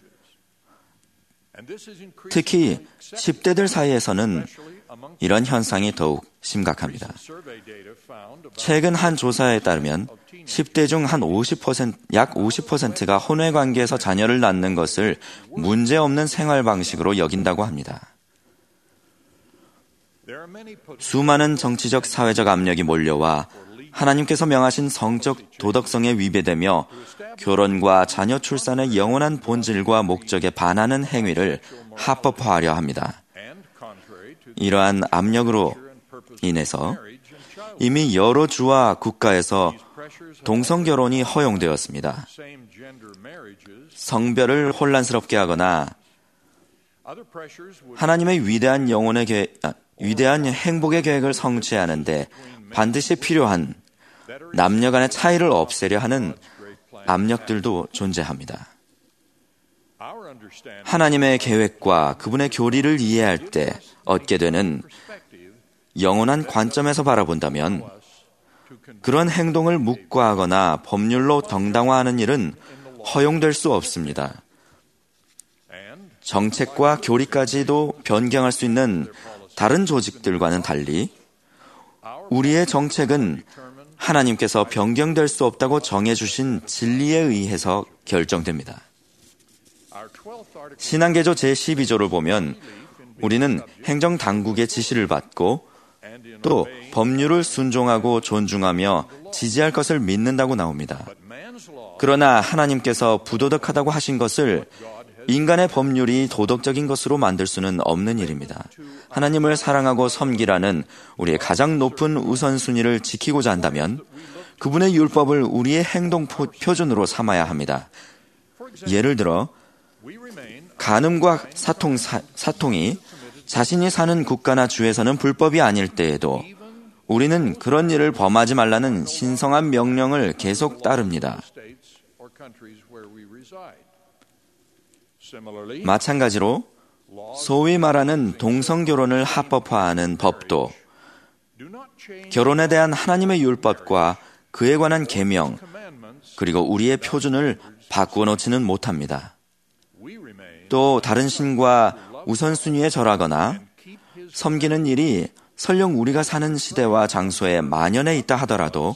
특히 십 대들 사이에서는 이런 현상이 더욱 심각합니다. 최근 한 조사에 따르면 십 대 중 한 오십 퍼센트, 약 오십 퍼센트가 혼외 관계에서 자녀를 낳는 것을 문제없는 생활 방식으로 여긴다고 합니다. 수많은 정치적 사회적 압력이 몰려와 하나님께서 명하신 성적 도덕성에 위배되며 결혼과 자녀 출산의 영원한 본질과 목적에 반하는 행위를 합법화하려 합니다. 이러한 압력으로 인해서 이미 여러 주와 국가에서 동성결혼이 허용되었습니다. 성별을 혼란스럽게 하거나 하나님의 위대한 영혼의 계획, 아, 위대한 행복의 계획을 성취하는데 반드시 필요한 남녀 간의 차이를 없애려 하는 압력들도 존재합니다. 하나님의 계획과 그분의 교리를 이해할 때 얻게 되는 영원한 관점에서 바라본다면 그런 행동을 묵과하거나 법률로 정당화하는 일은 허용될 수 없습니다. 정책과 교리까지도 변경할 수 있는 다른 조직들과는 달리 우리의 정책은 하나님께서 변경될 수 없다고 정해주신 진리에 의해서 결정됩니다. 신앙개조 제십이 조를 보면 우리는 행정당국의 지시를 받고 또 법률을 순종하고 존중하며 지지할 것을 믿는다고 나옵니다. 그러나 하나님께서 부도덕하다고 하신 것을 인간의 법률이 도덕적인 것으로 만들 수는 없는 일입니다. 하나님을 사랑하고 섬기라는 우리의 가장 높은 우선순위를 지키고자 한다면 그분의 율법을 우리의 행동 표준으로 삼아야 합니다. 예를 들어 간음과 사통, 사, 사통이 자신이 사는 국가나 주에서는 불법이 아닐 때에도 우리는 그런 일을 범하지 말라는 신성한 명령을 계속 따릅니다. 마찬가지로 소위 말하는 동성결혼을 합법화하는 법도 결혼에 대한 하나님의 율법과 그에 관한 계명 그리고 우리의 표준을 바꾸어 놓지는 못합니다. 또 다른 신과 우선순위에 절하거나 섬기는 일이 설령 우리가 사는 시대와 장소에 만연해 있다 하더라도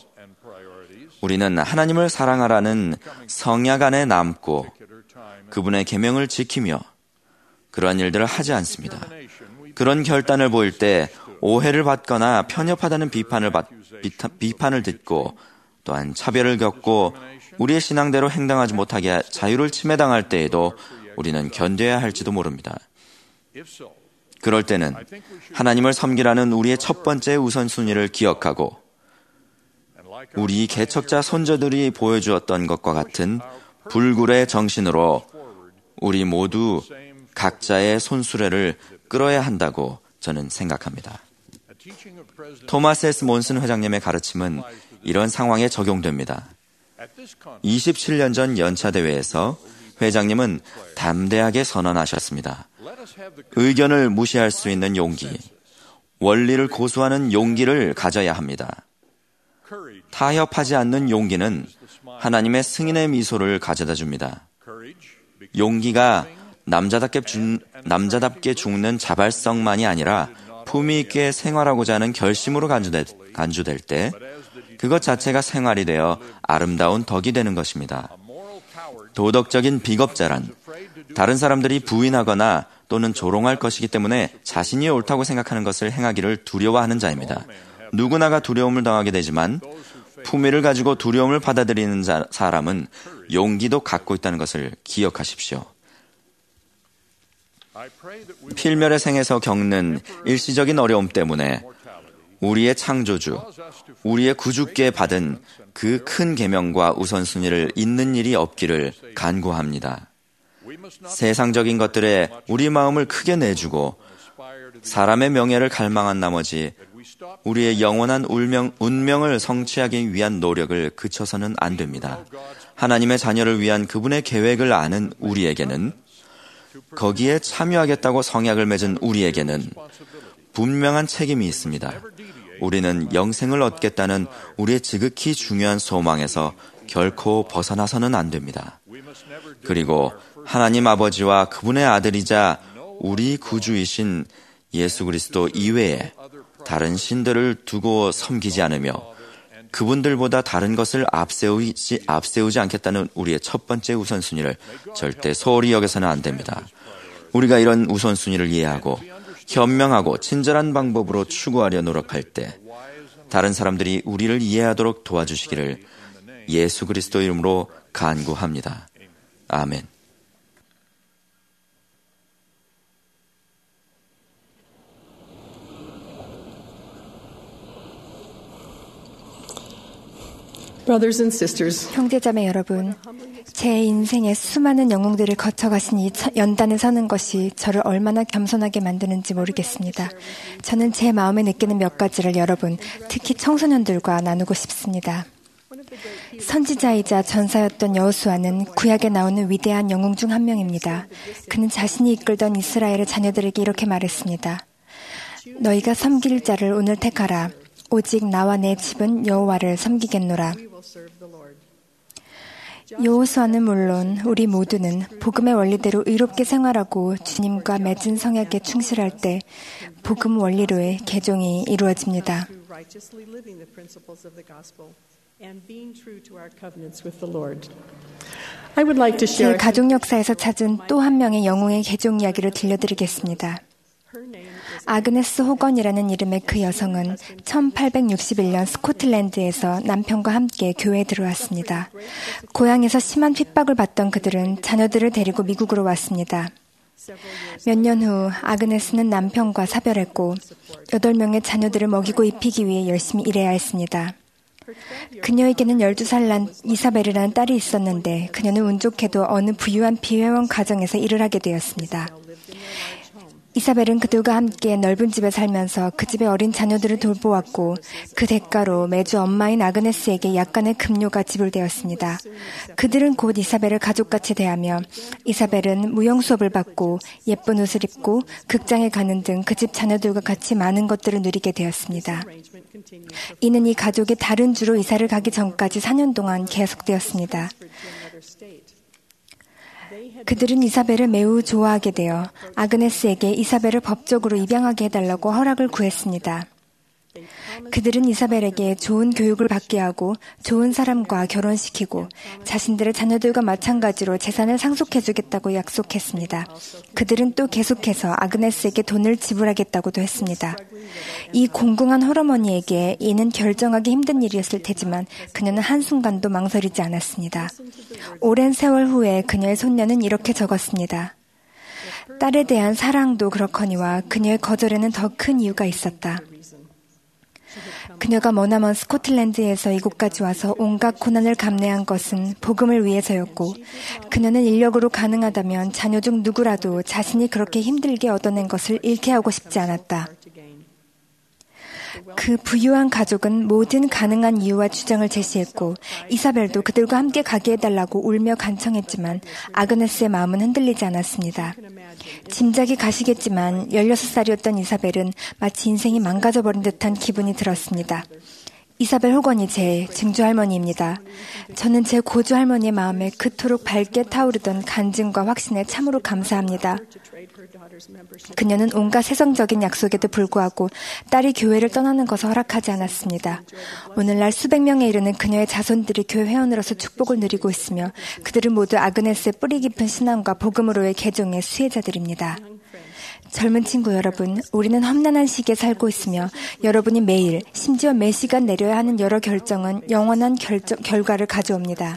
우리는 하나님을 사랑하라는 성약 안에 남고 그분의 계명을 지키며 그러한 일들을 하지 않습니다. 그런 결단을 보일 때 오해를 받거나 편협하다는 비판을, 받, 비타, 비판을 듣고 또한 차별을 겪고 우리의 신앙대로 행동하지 못하게 자유를 침해당할 때에도 우리는 견뎌야 할지도 모릅니다. 그럴 때는 하나님을 섬기라는 우리의 첫 번째 우선순위를 기억하고 우리 개척자 선조들이 보여주었던 것과 같은 불굴의 정신으로 우리 모두 각자의 손수레를 끌어야 한다고 저는 생각합니다. 토마스 에스 몬슨 회장님의 가르침은 이런 상황에 적용됩니다. 이십칠 년 전 연차대회에서 회장님은 담대하게 선언하셨습니다. 의견을 무시할 수 있는 용기, 원리를 고수하는 용기를 가져야 합니다. 타협하지 않는 용기는 하나님의 승인의 미소를 가져다 줍니다. 용기가 남자답게, 주, 남자답게 죽는 자발성만이 아니라 품위 있게 생활하고자 하는 결심으로 간주될, 간주될 때 그것 자체가 생활이 되어 아름다운 덕이 되는 것입니다. 도덕적인 비겁자란 다른 사람들이 부인하거나 또는 조롱할 것이기 때문에 자신이 옳다고 생각하는 것을 행하기를 두려워하는 자입니다. 누구나가 두려움을 당하게 되지만 품위를 가지고 두려움을 받아들이는 자, 사람은 용기도 갖고 있다는 것을 기억하십시오. 필멸의 생에서 겪는 일시적인 어려움 때문에 우리의 창조주, 우리의 구주께 받은 그 큰 계명과 우선순위를 잊는 일이 없기를 간구합니다. 세상적인 것들에 우리 마음을 크게 내주고 사람의 명예를 갈망한 나머지 우리의 영원한 운명, 운명을 성취하기 위한 노력을 그쳐서는 안 됩니다. 하나님의 자녀를 위한 그분의 계획을 아는 우리에게는 거기에 참여하겠다고 성약을 맺은 우리에게는 분명한 책임이 있습니다. 우리는 영생을 얻겠다는 우리의 지극히 중요한 소망에서 결코 벗어나서는 안 됩니다. 그리고 하나님 아버지와 그분의 아들이자 우리 구주이신 예수 그리스도 이외에 다른 신들을 두고 섬기지 않으며 그분들보다 다른 것을 앞세우지, 앞세우지 않겠다는 우리의 첫 번째 우선순위를 절대 소홀히 여겨서는 안 됩니다. 우리가 이런 우선순위를 이해하고 현명하고 친절한 방법으로 추구하려 노력할 때 다른 사람들이 우리를 이해하도록 도와주시기를 예수 그리스도 이름으로 간구합니다. 아멘.
Brothers and sisters,
형제자매 여러분, 제 인생의 수많은 영웅들을 거쳐가신 이 연단에 서는 것이 저를 얼마나 겸손하게 만드는지 모르겠습니다. 저는 제 마음에 느끼는 몇 가지를 여러분, 특히 청소년들과 나누고 싶습니다. 선지자이자 전사였던 여호수아는 구약에 나오는 위대한 영웅 중 한 명입니다. 그는 자신이 이끌던 이스라엘의 자녀들에게 이렇게 말했습니다. 너희가 섬길 자를 오늘 택하라. 오직 나와 내 집은 여호와를 섬기겠노라. 여호수아는 물론 우리 모두는 복음의 원리대로 의롭게 생활하고 주님과 맺은 성약에 충실할 때 복음 원리로의 개종이 이루어집니다. 제 가족 역사에서 찾은 또 한 명의 영웅의 개종 이야기를 들려드리겠습니다. 아그네스 호건이라는 이름의 그 여성은 천팔백육십일 년 스코틀랜드에서 남편과 함께 교회에 들어왔습니다. 고향에서 심한 핍박을 받던 그들은 자녀들을 데리고 미국으로 왔습니다. 몇 년 후 아그네스는 남편과 사별했고 여덟 명의 자녀들을 먹이고 입히기 위해 열심히 일해야 했습니다. 그녀에게는 열두 살 난 이사벨이라는 딸이 있었는데 그녀는 운 좋게도 어느 부유한 비회원 가정에서 일을 하게 되었습니다. 이사벨은 그들과 함께 넓은 집에 살면서 그 집의 어린 자녀들을 돌보았고 그 대가로 매주 엄마인 아그네스에게 약간의 급료가 지불되었습니다. 그들은 곧 이사벨을 가족같이 대하며 이사벨은 무용 수업을 받고 예쁜 옷을 입고 극장에 가는 등 그 집 자녀들과 같이 많은 것들을 누리게 되었습니다. 이는 이 가족이 다른 주로 이사를 가기 전까지 사 년 동안 계속되었습니다. 그들은 이사벨을 매우 좋아하게 되어 아그네스에게 이사벨을 법적으로 입양하게 해달라고 허락을 구했습니다. 그들은 이사벨에게 좋은 교육을 받게 하고 좋은 사람과 결혼시키고 자신들의 자녀들과 마찬가지로 재산을 상속해주겠다고 약속했습니다. 그들은 또 계속해서 아그네스에게 돈을 지불하겠다고도 했습니다. 이 공공한 홀어머니에게 이는 결정하기 힘든 일이었을 테지만 그녀는 한순간도 망설이지 않았습니다. 오랜 세월 후에 그녀의 손녀는 이렇게 적었습니다. 딸에 대한 사랑도 그렇거니와 그녀의 거절에는 더 큰 이유가 있었다. 그녀가 머나먼 스코틀랜드에서 이곳까지 와서 온갖 고난을 감내한 것은 복음을 위해서였고 그녀는 인력으로 가능하다면 자녀 중 누구라도 자신이 그렇게 힘들게 얻어낸 것을 잃게 하고 싶지 않았다. 그 부유한 가족은 모든 가능한 이유와 주장을 제시했고 이사벨도 그들과 함께 가게 해달라고 울며 간청했지만 아그네스의 마음은 흔들리지 않았습니다. 짐작이 가시겠지만 열여섯 살이었던 이사벨은 마치 인생이 망가져버린 듯한 기분이 들었습니다. 이사벨 호건이 제 증조할머니입니다. 저는 제 고조할머니의 마음에 그토록 밝게 타오르던 간증과 확신에 참으로 감사합니다. 그녀는 온갖 세상적인 약속에도 불구하고 딸이 교회를 떠나는 것을 허락하지 않았습니다. 오늘날 수백 명에 이르는 그녀의 자손들이 교회 회원으로서 축복을 누리고 있으며 그들은 모두 아그네스의 뿌리 깊은 신앙과 복음으로의 개종의 수혜자들입니다. 젊은 친구 여러분, 우리는 험난한 시기에 살고 있으며 여러분이 매일, 심지어 매시간 내려야 하는 여러 결정은 영원한 결정, 결과를 가져옵니다.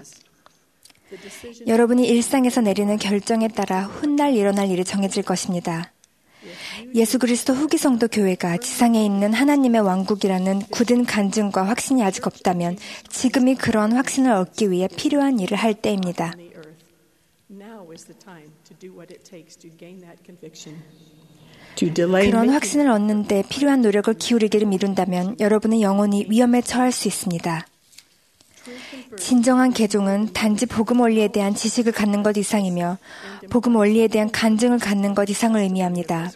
여러분이 일상에서 내리는 결정에 따라 훗날 일어날 일이 정해질 것입니다. 예수 그리스도 후기 성도 교회가 지상에 있는 하나님의 왕국이라는 굳은 간증과 확신이 아직 없다면 지금이 그러한 확신을 얻기 위해 필요한 일을 할 때입니다. 그런 확신을 얻는 데 필요한 노력을 기울이기를 미룬다면 여러분의 영혼이 위험에 처할 수 있습니다. 진정한 개종은 단지 복음 원리에 대한 지식을 갖는 것 이상이며 복음 원리에 대한 간증을 갖는 것 이상을 의미합니다.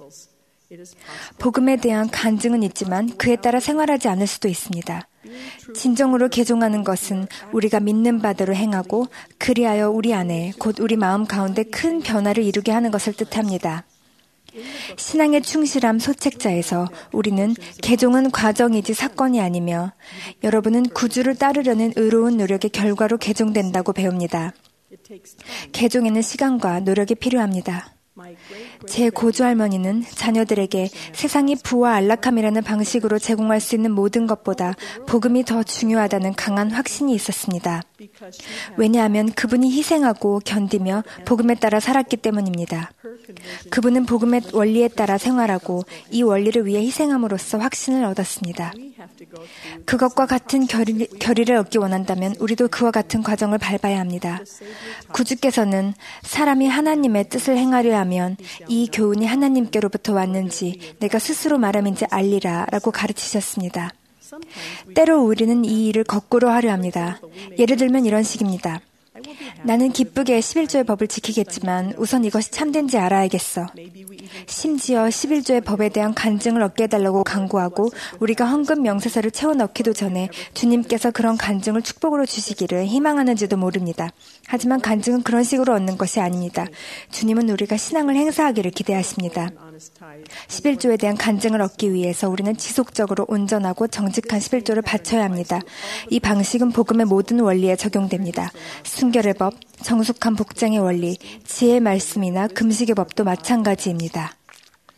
복음에 대한 간증은 있지만 그에 따라 생활하지 않을 수도 있습니다. 진정으로 개종하는 것은 우리가 믿는 바대로 행하고 그리하여 우리 안에 곧 우리 마음 가운데 큰 변화를 이루게 하는 것을 뜻합니다. 신앙의 충실함 소책자에서 우리는 개종은 과정이지 사건이 아니며 여러분은 구주를 따르려는 의로운 노력의 결과로 개종된다고 배웁니다. 개종에는 시간과 노력이 필요합니다. 제 고조할머니는 자녀들에게 세상이 부와 안락함이라는 방식으로 제공할 수 있는 모든 것보다 복음이 더 중요하다는 강한 확신이 있었습니다. 왜냐하면 그분이 희생하고 견디며 복음에 따라 살았기 때문입니다. 그분은 복음의 원리에 따라 생활하고 이 원리를 위해 희생함으로써 확신을 얻었습니다. 그것과 같은 결의, 결의를 얻기 원한다면 우리도 그와 같은 과정을 밟아야 합니다. 구주께서는 사람이 하나님의 뜻을 행하려 하면 이 교훈이 하나님께로부터 왔는지 내가 스스로 말함인지 알리라 라고 가르치셨습니다. 때로 우리는 이 일을 거꾸로 하려 합니다. 예를 들면 이런 식입니다. 나는 기쁘게 십일조의 법을 지키겠지만 우선 이것이 참된지 알아야겠어. 심지어 십일조의 법에 대한 간증을 얻게 해달라고 간구하고 우리가 헌금 명세서를 채워 넣기도 전에 주님께서 그런 간증을 축복으로 주시기를 희망하는지도 모릅니다. 하지만 간증은 그런 식으로 얻는 것이 아닙니다. 주님은 우리가 신앙을 행사하기를 기대하십니다. 십일조에 대한 간증을 얻기 위해서 우리는 지속적으로 온전하고 정직한 십일조를 바쳐야 합니다. 이 방식은 복음의 모든 원리에 적용됩니다. 순결의 법, 정숙한 복장의 원리, 지혜의 말씀이나 금식의 법도 마찬가지입니다.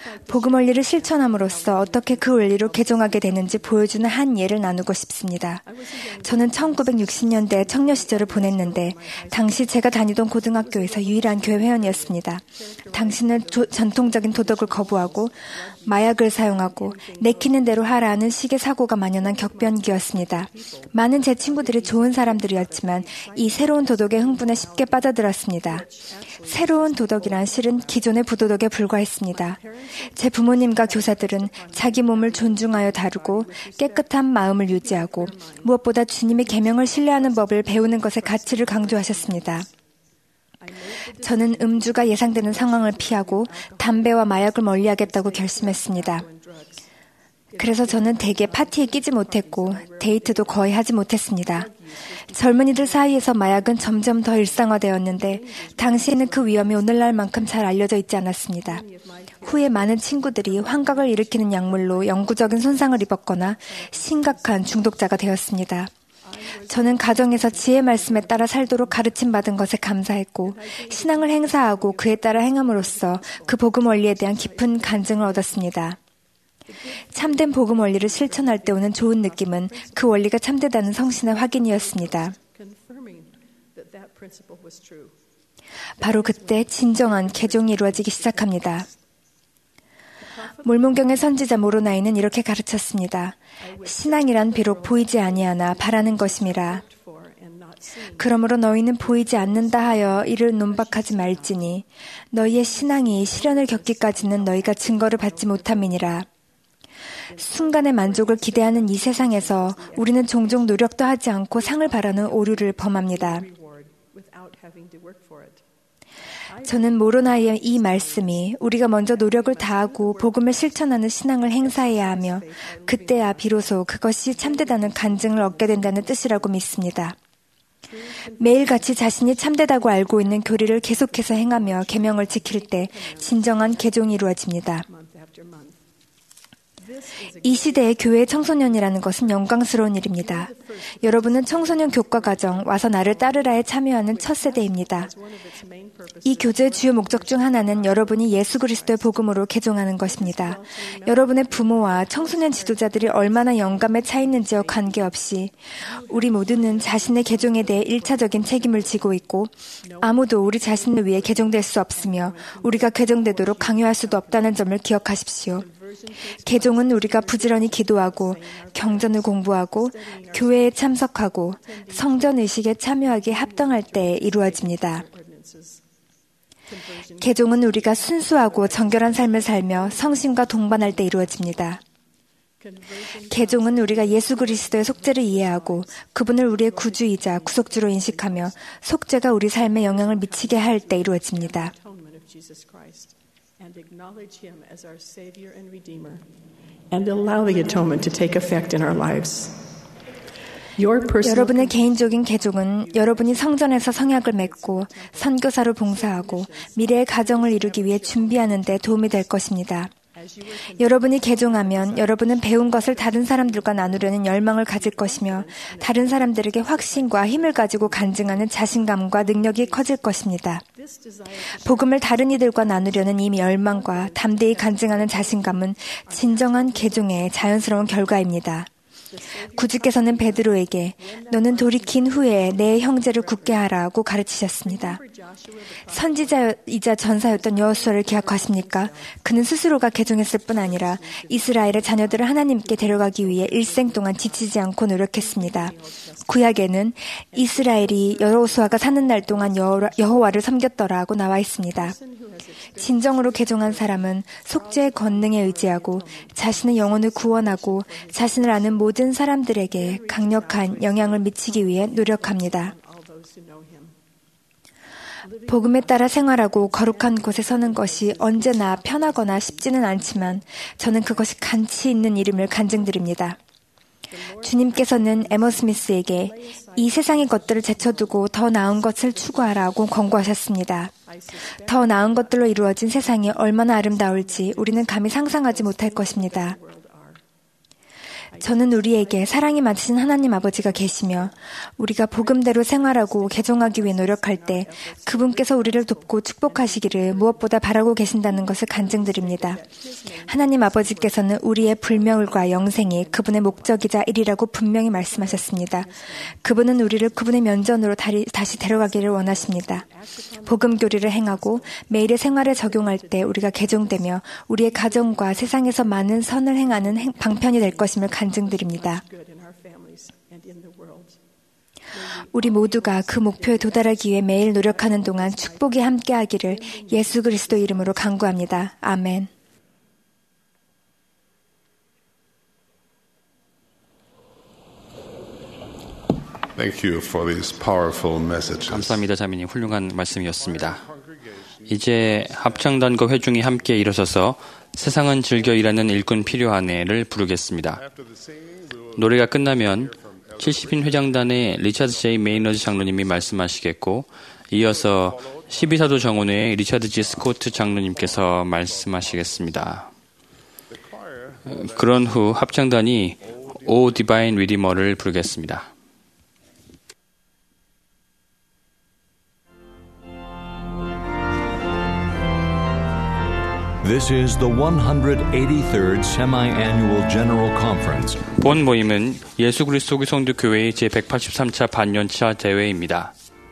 복음 원리를 실천함으로써 어떻게 그 원리로 개종하게 되는지 보여주는 한 예를 나누고 싶습니다. 저는 천구백육십 년대 청년 시절을 보냈는데 당시 제가 다니던 고등학교에서 유일한 교회 회원이었습니다. 당시는 조, 전통적인 도덕을 거부하고 마약을 사용하고 내키는 대로 하라는 식의 사고가 만연한 격변기였습니다. 많은 제 친구들이 좋은 사람들이었지만 이 새로운 도덕의 흥분에 쉽게 빠져들었습니다. 새로운 도덕이란 실은 기존의 부도덕에 불과했습니다. 제 부모님과 교사들은 자기 몸을 존중하여 다루고 깨끗한 마음을 유지하고 무엇보다 주님의 계명을 신뢰하는 법을 배우는 것의 가치를 강조하셨습니다. 저는 음주가 예상되는 상황을 피하고 담배와 마약을 멀리하겠다고 결심했습니다. 그래서 저는 대개 파티에 끼지 못했고 데이트도 거의 하지 못했습니다. 젊은이들 사이에서 마약은 점점 더 일상화되었는데 당시에는 그 위험이 오늘날만큼 잘 알려져 있지 않았습니다. 후에 많은 친구들이 환각을 일으키는 약물로 영구적인 손상을 입었거나 심각한 중독자가 되었습니다. 저는 가정에서 지혜 말씀에 따라 살도록 가르침받은 것에 감사했고 신앙을 행사하고 그에 따라 행함으로써 그 복음 원리에 대한 깊은 간증을 얻었습니다. 참된 복음 원리를 실천할 때 오는 좋은 느낌은 그 원리가 참되다는 성신의 확인이었습니다. 바로 그때 진정한 개종이 이루어지기 시작합니다. 몰몬경의 선지자 모로나이는 이렇게 가르쳤습니다. 신앙이란 비록 보이지 아니하나 바라는 것임이라. 그러므로 너희는 보이지 않는다 하여 이를 논박하지 말지니 너희의 신앙이 시련을 겪기까지는 너희가 증거를 받지 못함이니라. 순간의 만족을 기대하는 이 세상에서 우리는 종종 노력도 하지 않고 상을 바라는 오류를 범합니다. 저는 모로나이의 이 말씀이 우리가 먼저 노력을 다하고 복음을 실천하는 신앙을 행사해야 하며 그때야 비로소 그것이 참되다는 간증을 얻게 된다는 뜻이라고 믿습니다. 매일같이 자신이 참되다고 알고 있는 교리를 계속해서 행하며 계명을 지킬 때 진정한 개종이 이루어집니다. 이 시대의 교회 청소년이라는 것은 영광스러운 일입니다. 여러분은 청소년 교과 과정 와서 나를 따르라에 참여하는 첫 세대입니다. 이 교제의 주요 목적 중 하나는 여러분이 예수 그리스도의 복음으로 개종하는 것입니다. 여러분의 부모와 청소년 지도자들이 얼마나 영감에 차 있는지와 관계없이 우리 모두는 자신의 개종에 대해 일차적인 책임을 지고 있고 아무도 우리 자신을 위해 개종될 수 없으며 우리가 개종되도록 강요할 수도 없다는 점을 기억하십시오. 개종은 우리가 부지런히 기도하고 경전을 공부하고 교회에 참석하고 성전 의식에 참여하기에 합당할 때 이루어집니다. 개종은 우리가 순수하고 정결한 삶을 살며 성신과 동반할 때 이루어집니다. 개종은 우리가 예수 그리스도의 속죄를 이해하고 그분을 우리의 구주이자 구속주로 인식하며 속죄가 우리 삶에 영향을 미치게 할 때 이루어집니다.
And acknowledge Him as our Savior and Redeemer, and allow the atonement to take effect in our lives.
여러분의 개인적인 개종은 여러분이 성전에서 성약을 맺고 선교사로 봉사하고 미래의 가정을 이루기 위해 준비하는 데 도움이 될 것입니다. 여러분이 개종하면 여러분은 배운 것을 다른 사람들과 나누려는 열망을 가질 것이며 다른 사람들에게 확신과 힘을 가지고 간증하는 자신감과 능력이 커질 것입니다. 복음을 다른 이들과 나누려는 이 열망과 담대히 간증하는 자신감은 진정한 개종의 자연스러운 결과입니다. 구주께서는 베드로에게 너는 돌이킨 후에 내 형제를 굳게 하라고 가르치셨습니다. 선지자이자 전사였던 여호수아를 기억하십니까? 그는 스스로가 개종했을 뿐 아니라 이스라엘의 자녀들을 하나님께 데려가기 위해 일생 동안 지치지 않고 노력했습니다. 구약에는 이스라엘이 여호수아가 사는 날 동안 여호와를 섬겼더라고 나와 있습니다. 진정으로 개종한 사람은 속죄의 권능에 의지하고 자신의 영혼을 구원하고 자신을 아는 모든 사람들에게 강력한 영향을 미치기 위해 노력합니다. 복음에 따라 생활하고 거룩한 곳에 서는 것이 언제나 편하거나 쉽지는 않지만 저는 그것이 가치 있는 일임을 간증드립니다. 주님께서는 에머 스미스에게 이 세상의 것들을 제쳐두고 더 나은 것을 추구하라고 권고하셨습니다. 더 나은 것들로 이루어진 세상이 얼마나 아름다울지 우리는 감히 상상하지 못할 것입니다. 저는 우리에게 사랑이 많으신 하나님 아버지가 계시며 우리가 복음대로 생활하고 개종하기 위해 노력할 때 그분께서 우리를 돕고 축복하시기를 무엇보다 바라고 계신다는 것을 간증드립니다. 하나님 아버지께서는 우리의 불멸과 영생이 그분의 목적이자 일이라고 분명히 말씀하셨습니다. 그분은 우리를 그분의 면전으로 다시 데려가기를 원하십니다. 복음 교리를 행하고 매일의 생활에 적용할 때 우리가 개종되며 우리의 가정과 세상에서 많은 선을 행하는 행, 방편이 될 것임을 간증드립니다. 우리 모두가 그 목표에 도달하기 위해 매일 노력하는 동안 축복이 함께하기를 예수 그리스도 이름으로 간구합니다. 아멘.
Thank you for these powerful messages.
감사합니다, 자매님. 훌륭한 말씀이었습니다. 이제 합창단과 회중이 함께 일어서서 세상은 즐겨 일하는 일꾼 필요하네를 부르겠습니다. 노래가 끝나면 칠십 인 회장단의 리차드 제이 메이너즈 장로님이 말씀하시겠고 이어서 십이 사도 정원회의 리차드 지 스코트 장로님께서 말씀하시겠습니다. 그런 후 합창단이 O Divine Redeemer를 부르겠습니다.
This is the one hundred eighty-third Semi-Annual General Conference.
본 모임은 예수 그리스도 성도 교회의 제백팔십삼 차 반년차 대회입니다.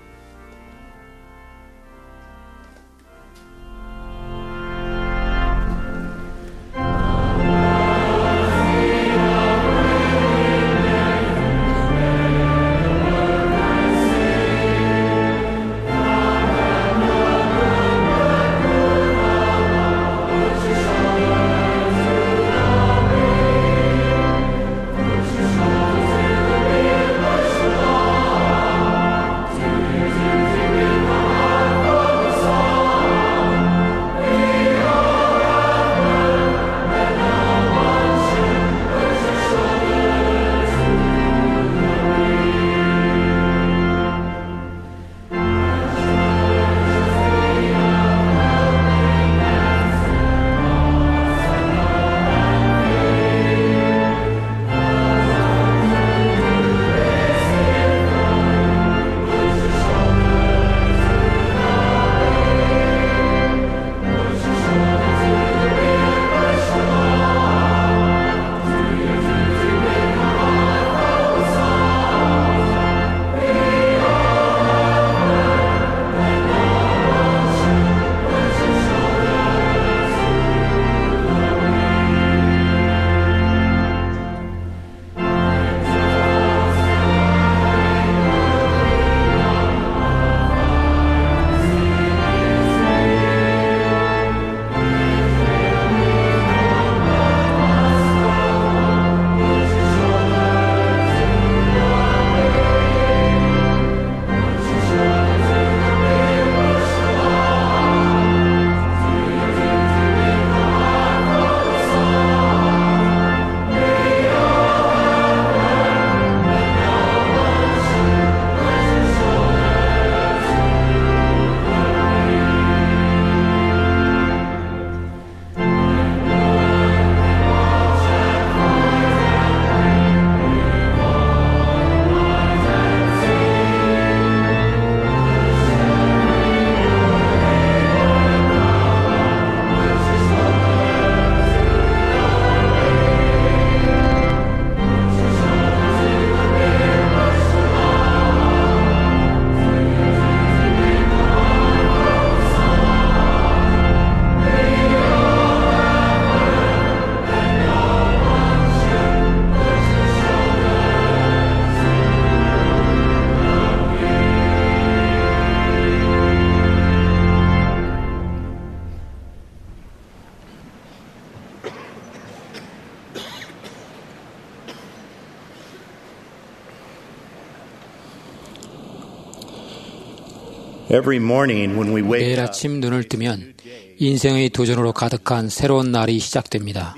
매일 아침 눈을 뜨면 인생의 도전으로 가득한 새로운 날이 시작됩니다.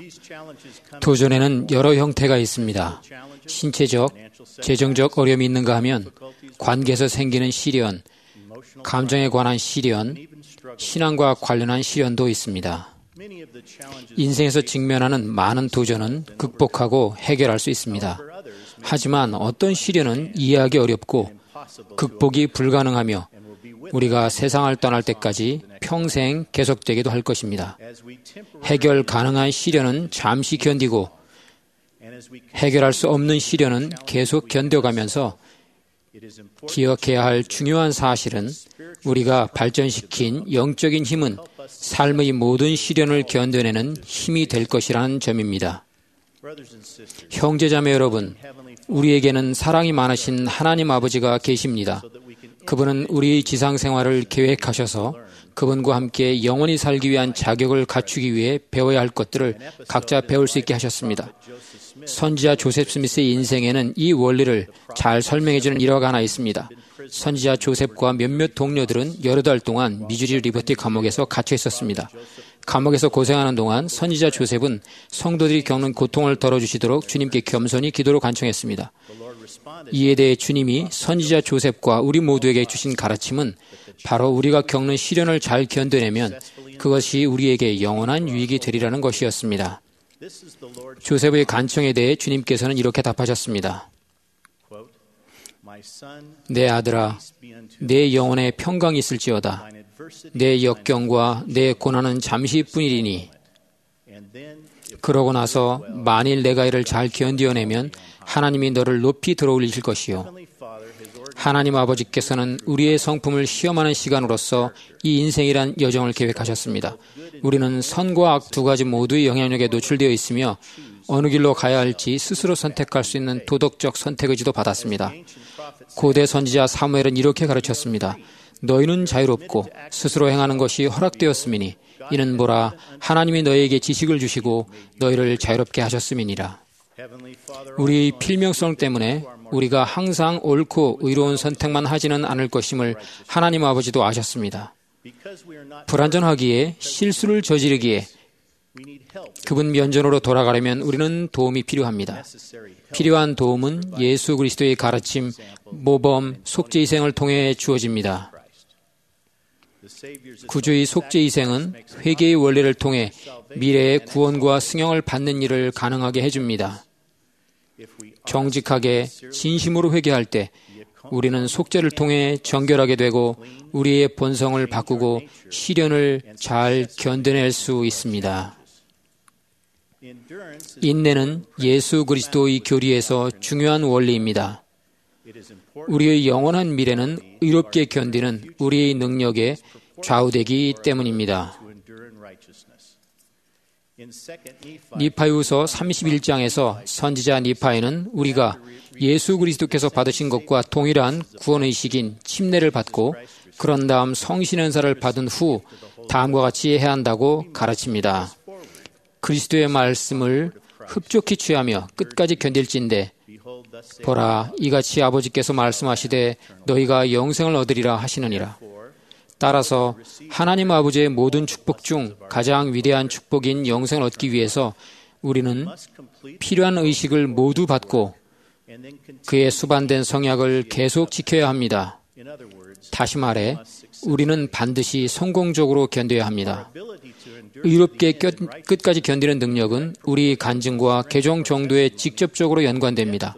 도전에는 여러 형태가 있습니다. 신체적, 재정적 어려움이 있는가 하면 관계에서 생기는 시련, 감정에 관한 시련, 신앙과 관련한 시련도 있습니다. 인생에서 직면하는 많은 도전은 극복하고 해결할 수 있습니다. 하지만 어떤 시련은 이해하기 어렵고 극복이 불가능하며 우리가 세상을 떠날 때까지 평생 계속되기도 할 것입니다. 해결 가능한 시련은 잠시 견디고 해결할 수 없는 시련은 계속 견뎌가면서 기억해야 할 중요한 사실은 우리가 발전시킨 영적인 힘은 삶의 모든 시련을 견뎌내는 힘이 될 것이라는 점입니다. 형제자매 여러분, 우리에게는 사랑이 많으신 하나님 아버지가 계십니다. 그분은 우리의 지상생활을 계획하셔서 그분과 함께 영원히 살기 위한 자격을 갖추기 위해 배워야 할 것들을 각자 배울 수 있게 하셨습니다. 선지자 조셉 스미스의 인생에는 이 원리를 잘 설명해주는 일화가 하나 있습니다. 선지자 조셉과 몇몇 동료들은 여러 달 동안 미주리 리버티 감옥에서 갇혀 있었습니다. 감옥에서 고생하는 동안 선지자 조셉은 성도들이 겪는 고통을 덜어주시도록 주님께 겸손히 기도로 간청했습니다. 이에 대해 주님이 선지자 조셉과 우리 모두에게 주신 가르침은 바로 우리가 겪는 시련을 잘 견뎌내면 그것이 우리에게 영원한 유익이 되리라는 것이었습니다. 조셉의 간청에 대해 주님께서는 이렇게 답하셨습니다. 내 아들아, 내 영혼에 평강이 있을지어다. 내 역경과 내 고난은 잠시뿐이리니 그러고 나서 만일 내가 이를 잘 견디어내면 하나님이 너를 높이 들어올리실 것이요. 하나님 아버지께서는 우리의 성품을 시험하는 시간으로서 이 인생이란 여정을 계획하셨습니다. 우리는 선과 악 두 가지 모두의 영향력에 노출되어 있으며 어느 길로 가야 할지 스스로 선택할 수 있는 도덕적 선택의지도 받았습니다. 고대 선지자 사무엘은 이렇게 가르쳤습니다. 너희는 자유롭고 스스로 행하는 것이 허락되었음이니 이는 뭐라 하나님이 너희에게 지식을 주시고 너희를 자유롭게 하셨음이니라. 우리의 필명성 때문에 우리가 항상 옳고 의로운 선택만 하지는 않을 것임을 하나님 아버지도 아셨습니다. 불완전하기에 실수를 저지르기에 그분 면전으로 돌아가려면 우리는 도움이 필요합니다. 필요한 도움은 예수 그리스도의 가르침, 모범, 속죄희생을 통해 주어집니다. 구주의 속죄희생은 회개의 원리를 통해 미래의 구원과 승용을 받는 일을 가능하게 해줍니다. 정직하게 진심으로 회개할 때 우리는 속죄를 통해 정결하게 되고 우리의 본성을 바꾸고 시련을 잘 견뎌낼 수 있습니다. 인내는 예수 그리스도의 교리에서 중요한 원리입니다. 우리의 영원한 미래는 의롭게 견디는 우리의 능력에 좌우되기 때문입니다. 니파이후서 삼십일 장에서 선지자 니파이는 우리가 예수 그리스도께서 받으신 것과 동일한 구원의식인 침례를 받고 그런 다음 성신연사를 받은 후 다음과 같이 해야 한다고 가르칩니다. 그리스도의 말씀을 흡족히 취하며 끝까지 견딜진대 보라 이같이 아버지께서 말씀하시되 너희가 영생을 얻으리라 하시느니라. 따라서 하나님 아버지의 모든 축복 중 가장 위대한 축복인 영생을 얻기 위해서 우리는 필요한 의식을 모두 받고 그의 수반된 성약을 계속 지켜야 합니다. 다시 말해 우리는 반드시 성공적으로 견뎌야 합니다. 의롭게 끝까지 견디는 능력은 우리 간증과 개종 정도에 직접적으로 연관됩니다.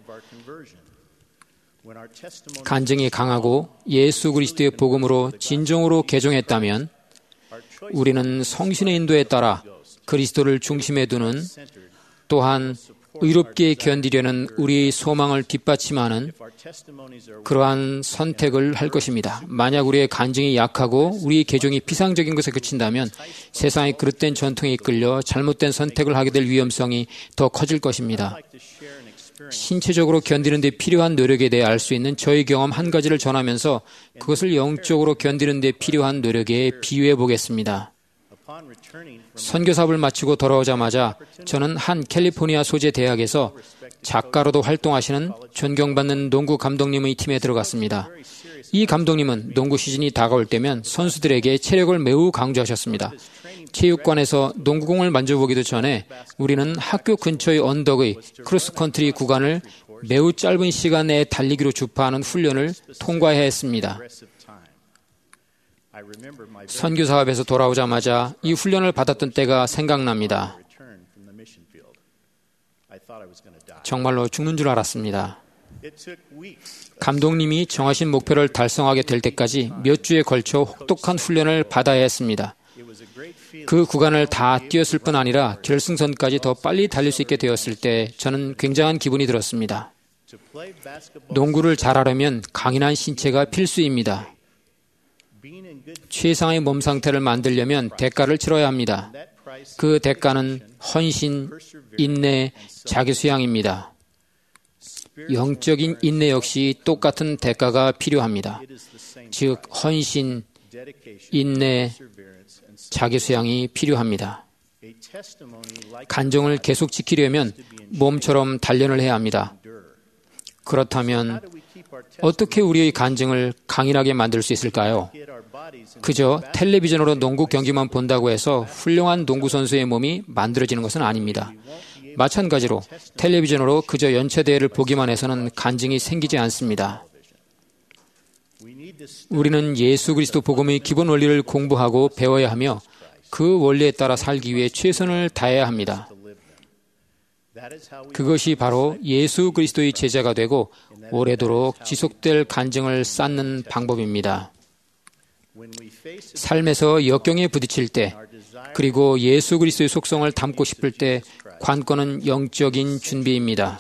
간증이 강하고 예수 그리스도의 복음으로 진정으로 개종했다면 우리는 성신의 인도에 따라 그리스도를 중심에 두는 또한 의롭게 견디려는 우리의 소망을 뒷받침하는 그러한 선택을 할 것입니다. 만약 우리의 간증이 약하고 우리의 개종이 피상적인 것에 그친다면 세상의 그릇된 전통에 이끌려 잘못된 선택을 하게 될 위험성이 더 커질 것입니다. 신체적으로 견디는 데 필요한 노력에 대해 알 수 있는 저의 경험 한 가지를 전하면서 그것을 영적으로 견디는 데 필요한 노력에 비유해 보겠습니다. 선교 사업을 마치고 돌아오자마자 저는 한 캘리포니아 소재 대학에서 작가로도 활동하시는 존경받는 농구 감독님의 팀에 들어갔습니다. 이 감독님은 농구 시즌이 다가올 때면 선수들에게 체력을 매우 강조하셨습니다. 체육관에서 농구공을 만져보기도 전에 우리는 학교 근처의 언덕의 크로스컨트리 구간을 매우 짧은 시간 내에 달리기로 주파하는 훈련을 통과해야 했습니다. 선교 사업에서 돌아오자마자 이 훈련을 받았던 때가 생각납니다. 정말로 죽는 줄 알았습니다. 감독님이 정하신 목표를 달성하게 될 때까지 몇 주에 걸쳐 혹독한 훈련을 받아야 했습니다. 그 구간을 다 뛰었을 뿐 아니라 결승선까지 더 빨리 달릴 수 있게 되었을 때 저는 굉장한 기분이 들었습니다. 농구를 잘하려면 강인한 신체가 필수입니다. 최상의 몸 상태를 만들려면 대가를 치러야 합니다. 그 대가는 헌신, 인내, 자기 수양입니다. 영적인 인내 역시 똑같은 대가가 필요합니다. 즉, 헌신, 인내, 자기 수양이 필요합니다. 간증을 계속 지키려면 몸처럼 단련을 해야 합니다. 그렇다면 어떻게 우리의 간증을 강인하게 만들 수 있을까요? 그저 텔레비전으로 농구 경기만 본다고 해서 훌륭한 농구 선수의 몸이 만들어지는 것은 아닙니다. 마찬가지로 텔레비전으로 그저 연체대회를 보기만 해서는 간증이 생기지 않습니다. 우리는 예수 그리스도 복음의 기본 원리를 공부하고 배워야 하며 그 원리에 따라 살기 위해 최선을 다해야 합니다. 그것이 바로 예수 그리스도의 제자가 되고 오래도록 지속될 간증을 쌓는 방법입니다. 삶에서 역경에 부딪힐 때, 그리고 예수 그리스도의 속성을 담고 싶을 때 관건은 영적인 준비입니다.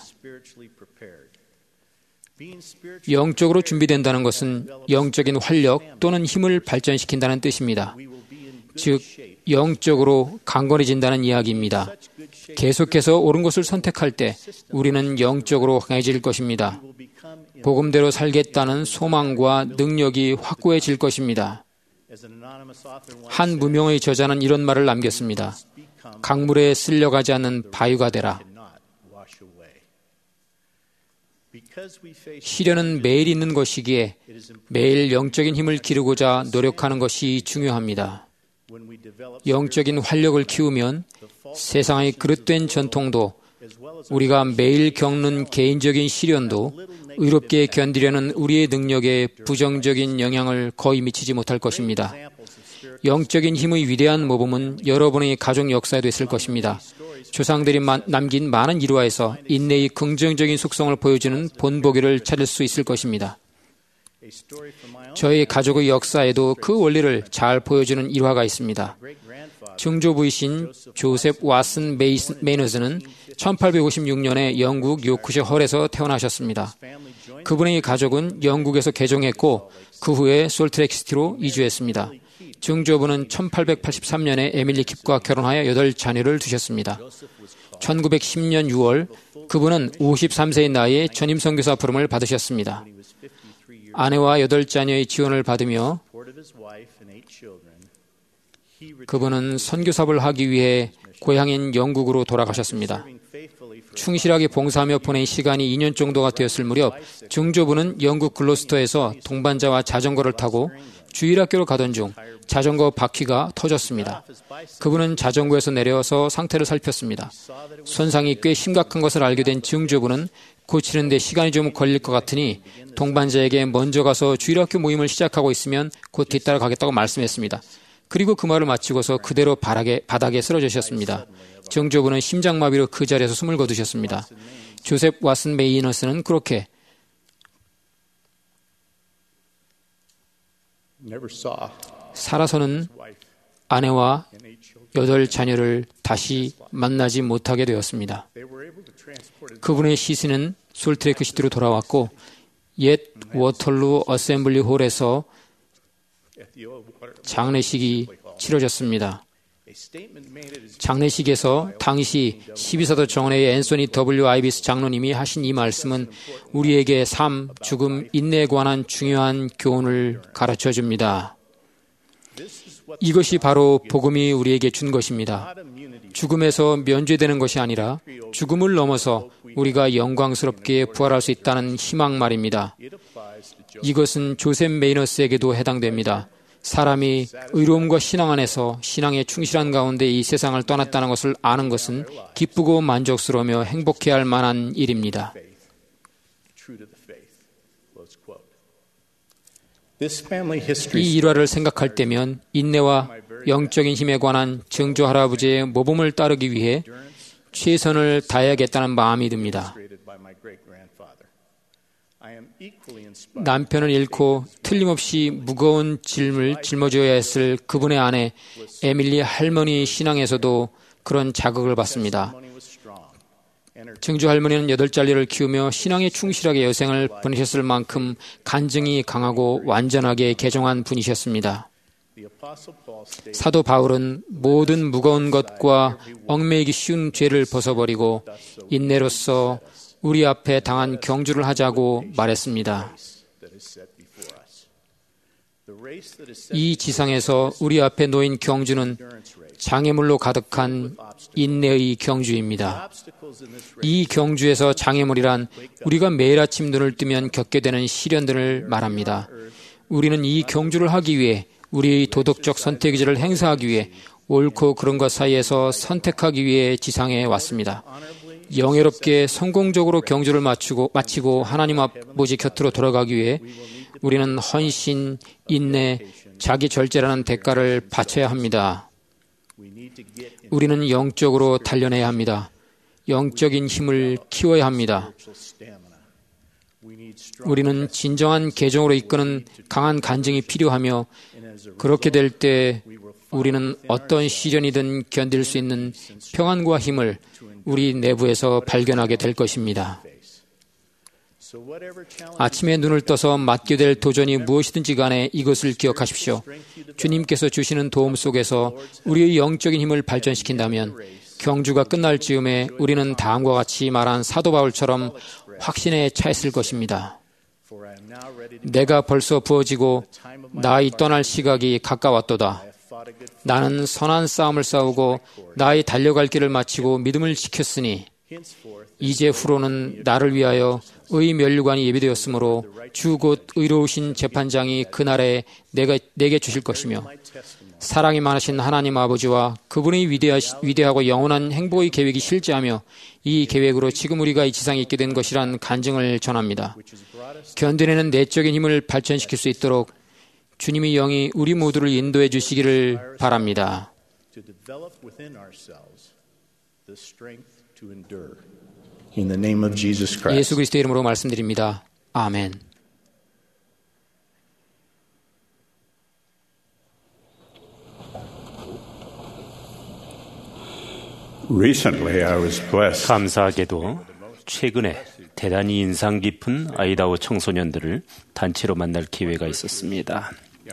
영적으로 준비된다는 것은 영적인 활력 또는 힘을 발전시킨다는 뜻입니다. 즉, 영적으로 강건해진다는 이야기입니다. 계속해서 옳은 것을 선택할 때 우리는 영적으로 강해질 것입니다. 복음대로 살겠다는 소망과 능력이 확고해질 것입니다. 한 무명의 저자는 이런 말을 남겼습니다. 강물에 쓸려가지 않는 바위가 되라. 시련은 매일 있는 것이기에 매일 영적인 힘을 기르고자 노력하는 것이 중요합니다. 영적인 활력을 키우면 세상의 그릇된 전통도, 우리가 매일 겪는 개인적인 시련도 의롭게 견디려는 우리의 능력에 부정적인 영향을 거의 미치지 못할 것입니다. 영적인 힘의 위대한 모범은 여러분의 가족 역사에도 있을 것입니다. 조상들이 남긴 많은 일화에서 인내의 긍정적인 속성을 보여주는 본보기를 찾을 수 있을 것입니다. 저희 가족의 역사에도 그 원리를 잘 보여주는 일화가 있습니다. 증조부이신 조셉 왓슨 메이너스는 천팔백오십육 년에 영국 요크셔 헐에서 태어나셨습니다. 그분의 가족은 영국에서 개종했고 그 후에 솔트레이크시티로 이주했습니다. 증조부는 천팔백팔십삼 년에 에밀리 킵과 결혼하여 여덟 자녀를 두셨습니다. 천구백십 년 유월 그분은 오십삼 세의 나이에 전임 선교사 부름을 받으셨습니다. 아내와 여덟 자녀의 지원을 받으며 그분은 선교사업을 하기 위해 고향인 영국으로 돌아가셨습니다. 충실하게 봉사하며 보낸 시간이 이 년 정도가 되었을 무렵 증조부는 영국 글로스터에서 동반자와 자전거를 타고 주일학교로 가던 중 자전거 바퀴가 터졌습니다. 그분은 자전거에서 내려서 상태를 살폈습니다. 손상이 꽤 심각한 것을 알게 된 증조부는 고치는 데 시간이 좀 걸릴 것 같으니 동반자에게 먼저 가서 주일학교 모임을 시작하고 있으면 곧 뒤따라 가겠다고 말씀했습니다. 그리고 그 말을 마치고서 그대로 바닥에, 바닥에 쓰러지셨습니다. 증조부는 심장마비로 그 자리에서 숨을 거두셨습니다. 조셉 왓슨 메이너스는 그렇게 살아서는 아내와 여덟 자녀를 다시 만나지 못하게 되었습니다. 그분의 시신은 솔트레이크 시티로 돌아왔고 옛 워털루 어셈블리 홀에서 장례식이 치러졌습니다. 장례식에서 당시 십이사도 정원의 앤소니 더블유 아이비스 장로님이 하신 이 말씀은 우리에게 삶, 죽음, 인내에 관한 중요한 교훈을 가르쳐 줍니다. 이것이 바로 복음이 우리에게 준 것입니다. 죽음에서 면죄되는 것이 아니라 죽음을 넘어서 우리가 영광스럽게 부활할 수 있다는 희망 말입니다. 이것은 조셉 메이너스에게도 해당됩니다. 사람이 의로움과 신앙 안에서 신앙에 충실한 가운데 이 세상을 떠났다는 것을 아는 것은 기쁘고 만족스러우며 행복해야 할 만한 일입니다. 이 일화를 생각할 때면 인내와 영적인 힘에 관한 증조 할아버지의 모범을 따르기 위해 최선을 다해야겠다는 마음이 듭니다. 남편을 잃고 틀림없이 무거운 짐을 짊어져야 했을 그분의 아내 에밀리 할머니 신앙에서도 그런 자극을 받습니다. 증조 할머니는 여덟 잘리를 키우며 신앙에 충실하게 여생을 보내셨을 만큼 간증이 강하고 완전하게 개종한 분이셨습니다. 사도 바울은 모든 무거운 것과 얽매이기 쉬운 죄를 벗어버리고 인내로써 우리 앞에 당한 경주를 하자고 말했습니다. 이 지상에서 우리 앞에 놓인 경주는 장애물로 가득한 인내의 경주입니다. 이 경주에서 장애물이란 우리가 매일 아침 눈을 뜨면 겪게 되는 시련들을 말합니다. 우리는 이 경주를 하기 위해 우리의 도덕적 선택의지를 행사하기 위해 옳고 그른 것 사이에서 선택하기 위해 지상에 왔습니다. 영예롭게 성공적으로 경주를 마치고, 마치고 하나님 아버지 곁으로 돌아가기 위해 우리는 헌신, 인내, 자기 절제라는 대가를 바쳐야 합니다. 우리는 영적으로 단련해야 합니다. 영적인 힘을 키워야 합니다. 우리는 진정한 개종으로 이끄는 강한 간증이 필요하며 그렇게 될 때 우리는 어떤 시련이든 견딜 수 있는 평안과 힘을 우리 내부에서 발견하게 될 것입니다. 아침에 눈을 떠서 맡게 될 도전이 무엇이든지 간에 이것을 기억하십시오. 주님께서 주시는 도움 속에서 우리의 영적인 힘을 발전시킨다면 경주가 끝날 즈음에 우리는 다음과 같이 말한 사도 바울처럼 확신에 차 있을 것입니다. 내가 벌써 부어지고 나의 떠날 시각이 가까웠도다. 나는 선한 싸움을 싸우고 나의 달려갈 길을 마치고 믿음을 지켰으니 이제 후로는 나를 위하여 의 면류관이 예비되었으므로 주 곧 의로우신 재판장이 그날에 내가, 내게 주실 것이며 사랑이 많으신 하나님 아버지와 그분의 위대하시, 위대하고 영원한 행복의 계획이 실제하며 이 계획으로 지금 우리가 이 지상에 있게 된 것이란 간증을 전합니다. 견뎌내는 내적인 힘을 발전시킬 수 있도록 주님의 영이 우리 모두를 인도해 주시기를 바랍니다.
In the name of Jesus Christ.
예수 그리스도의 이름으로 말씀드립니다. 아멘.
Recently I was blessed.
감사하게도 최근에 대단히 인상 깊은 아이다호 청소년들을 단체로 만날 기회가 있었습니다.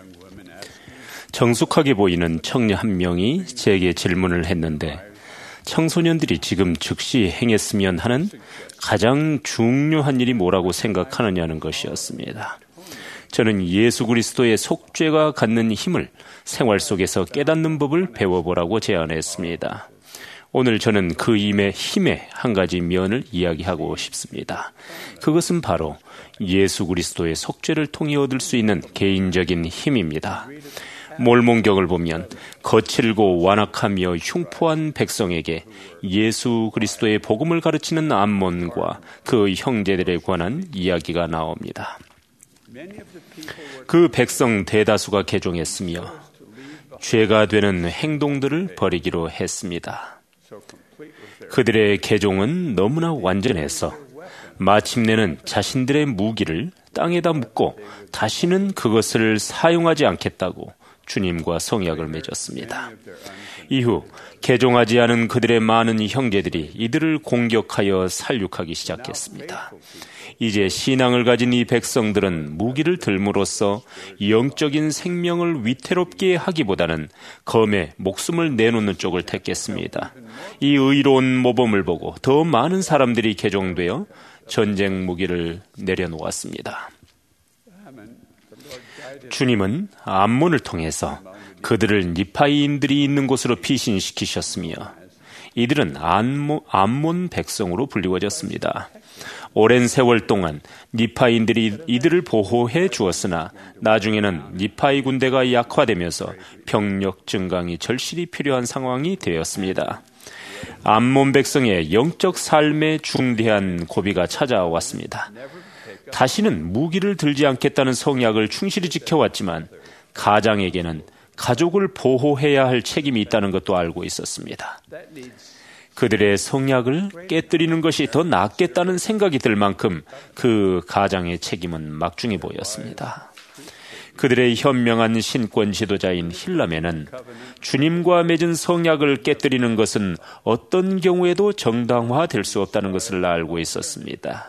정숙하게 보이는 청년 한 명이 제게 질문을 했는데 청소년들이 지금 즉시 행했으면 하는 가장 중요한 일이 뭐라고 생각하느냐는 것이었습니다. 저는 예수 그리스도의 속죄가 갖는 힘을 생활 속에서 깨닫는 법을 배워보라고 제안했습니다. 오늘 저는 그 힘의, 힘의 한 가지 면을 이야기하고 싶습니다. 그것은 바로 예수 그리스도의 속죄를 통해 얻을 수 있는 개인적인 힘입니다. 몰몬경을 보면 거칠고 완악하며 흉포한 백성에게 예수 그리스도의 복음을 가르치는 암몬과 그 형제들에 관한 이야기가 나옵니다. 그 백성 대다수가 개종했으며 죄가 되는 행동들을 버리기로 했습니다. 그들의 개종은 너무나 완전해서 마침내는 자신들의 무기를 땅에다 묻고 다시는 그것을 사용하지 않겠다고 주님과 성약을 맺었습니다. 이후 개종하지 않은 그들의 많은 형제들이 이들을 공격하여 살육하기 시작했습니다. 이제 신앙을 가진 이 백성들은 무기를 들므로써 영적인 생명을 위태롭게 하기보다는 검에 목숨을 내놓는 쪽을 택했습니다. 이 의로운 모범을 보고 더 많은 사람들이 개종되어 전쟁 무기를 내려놓았습니다. 주님은 암몬을 통해서 그들을 니파이인들이 있는 곳으로 피신시키셨으며 이들은 암몬, 암몬 백성으로 불리워졌습니다. 오랜 세월 동안 니파인들이 이들을 보호해 주었으나 나중에는 니파이 군대가 약화되면서 병력 증강이 절실히 필요한 상황이 되었습니다. 암몬 백성의 영적 삶에 중대한 고비가 찾아왔습니다. 다시는 무기를 들지 않겠다는 성약을 충실히 지켜왔지만 가장에게는 가족을 보호해야 할 책임이 있다는 것도 알고 있었습니다. 그들의 성약을 깨뜨리는 것이 더 낫겠다는 생각이 들 만큼 그 가장의 책임은 막중해 보였습니다. 그들의 현명한 신권 지도자인 힐라메는 주님과 맺은 성약을 깨뜨리는 것은 어떤 경우에도 정당화될 수 없다는 것을 알고 있었습니다.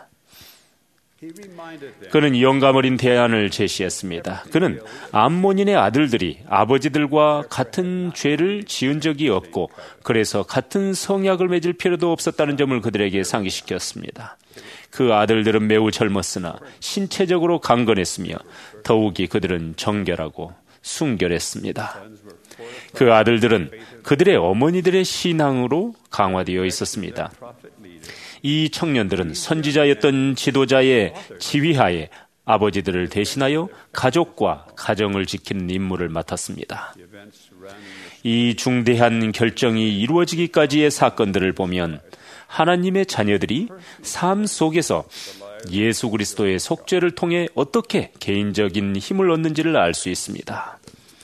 그는 영감 어린 대안을 제시했습니다. 그는 암몬인의 아들들이 아버지들과 같은 죄를 지은 적이 없고 그래서 같은 성약을 맺을 필요도 없었다는 점을 그들에게 상기시켰습니다. 그 아들들은 매우 젊었으나 신체적으로 강건했으며 더욱이 그들은 정결하고 순결했습니다. 그 아들들은 그들의 어머니들의 신앙으로 강화되어 있었습니다. 이 청년들은 선지자였던 지도자의 지휘하에 아버지들을 대신하여 가족과 가정을 지키는 임무를 맡았습니다. 이 중대한 결정이 이루어지기까지의 사건들을 보면 하나님의 자녀들이 삶 속에서 예수 그리스도의 속죄를 통해 어떻게 개인적인 힘을 얻는지를 알 수 있습니다.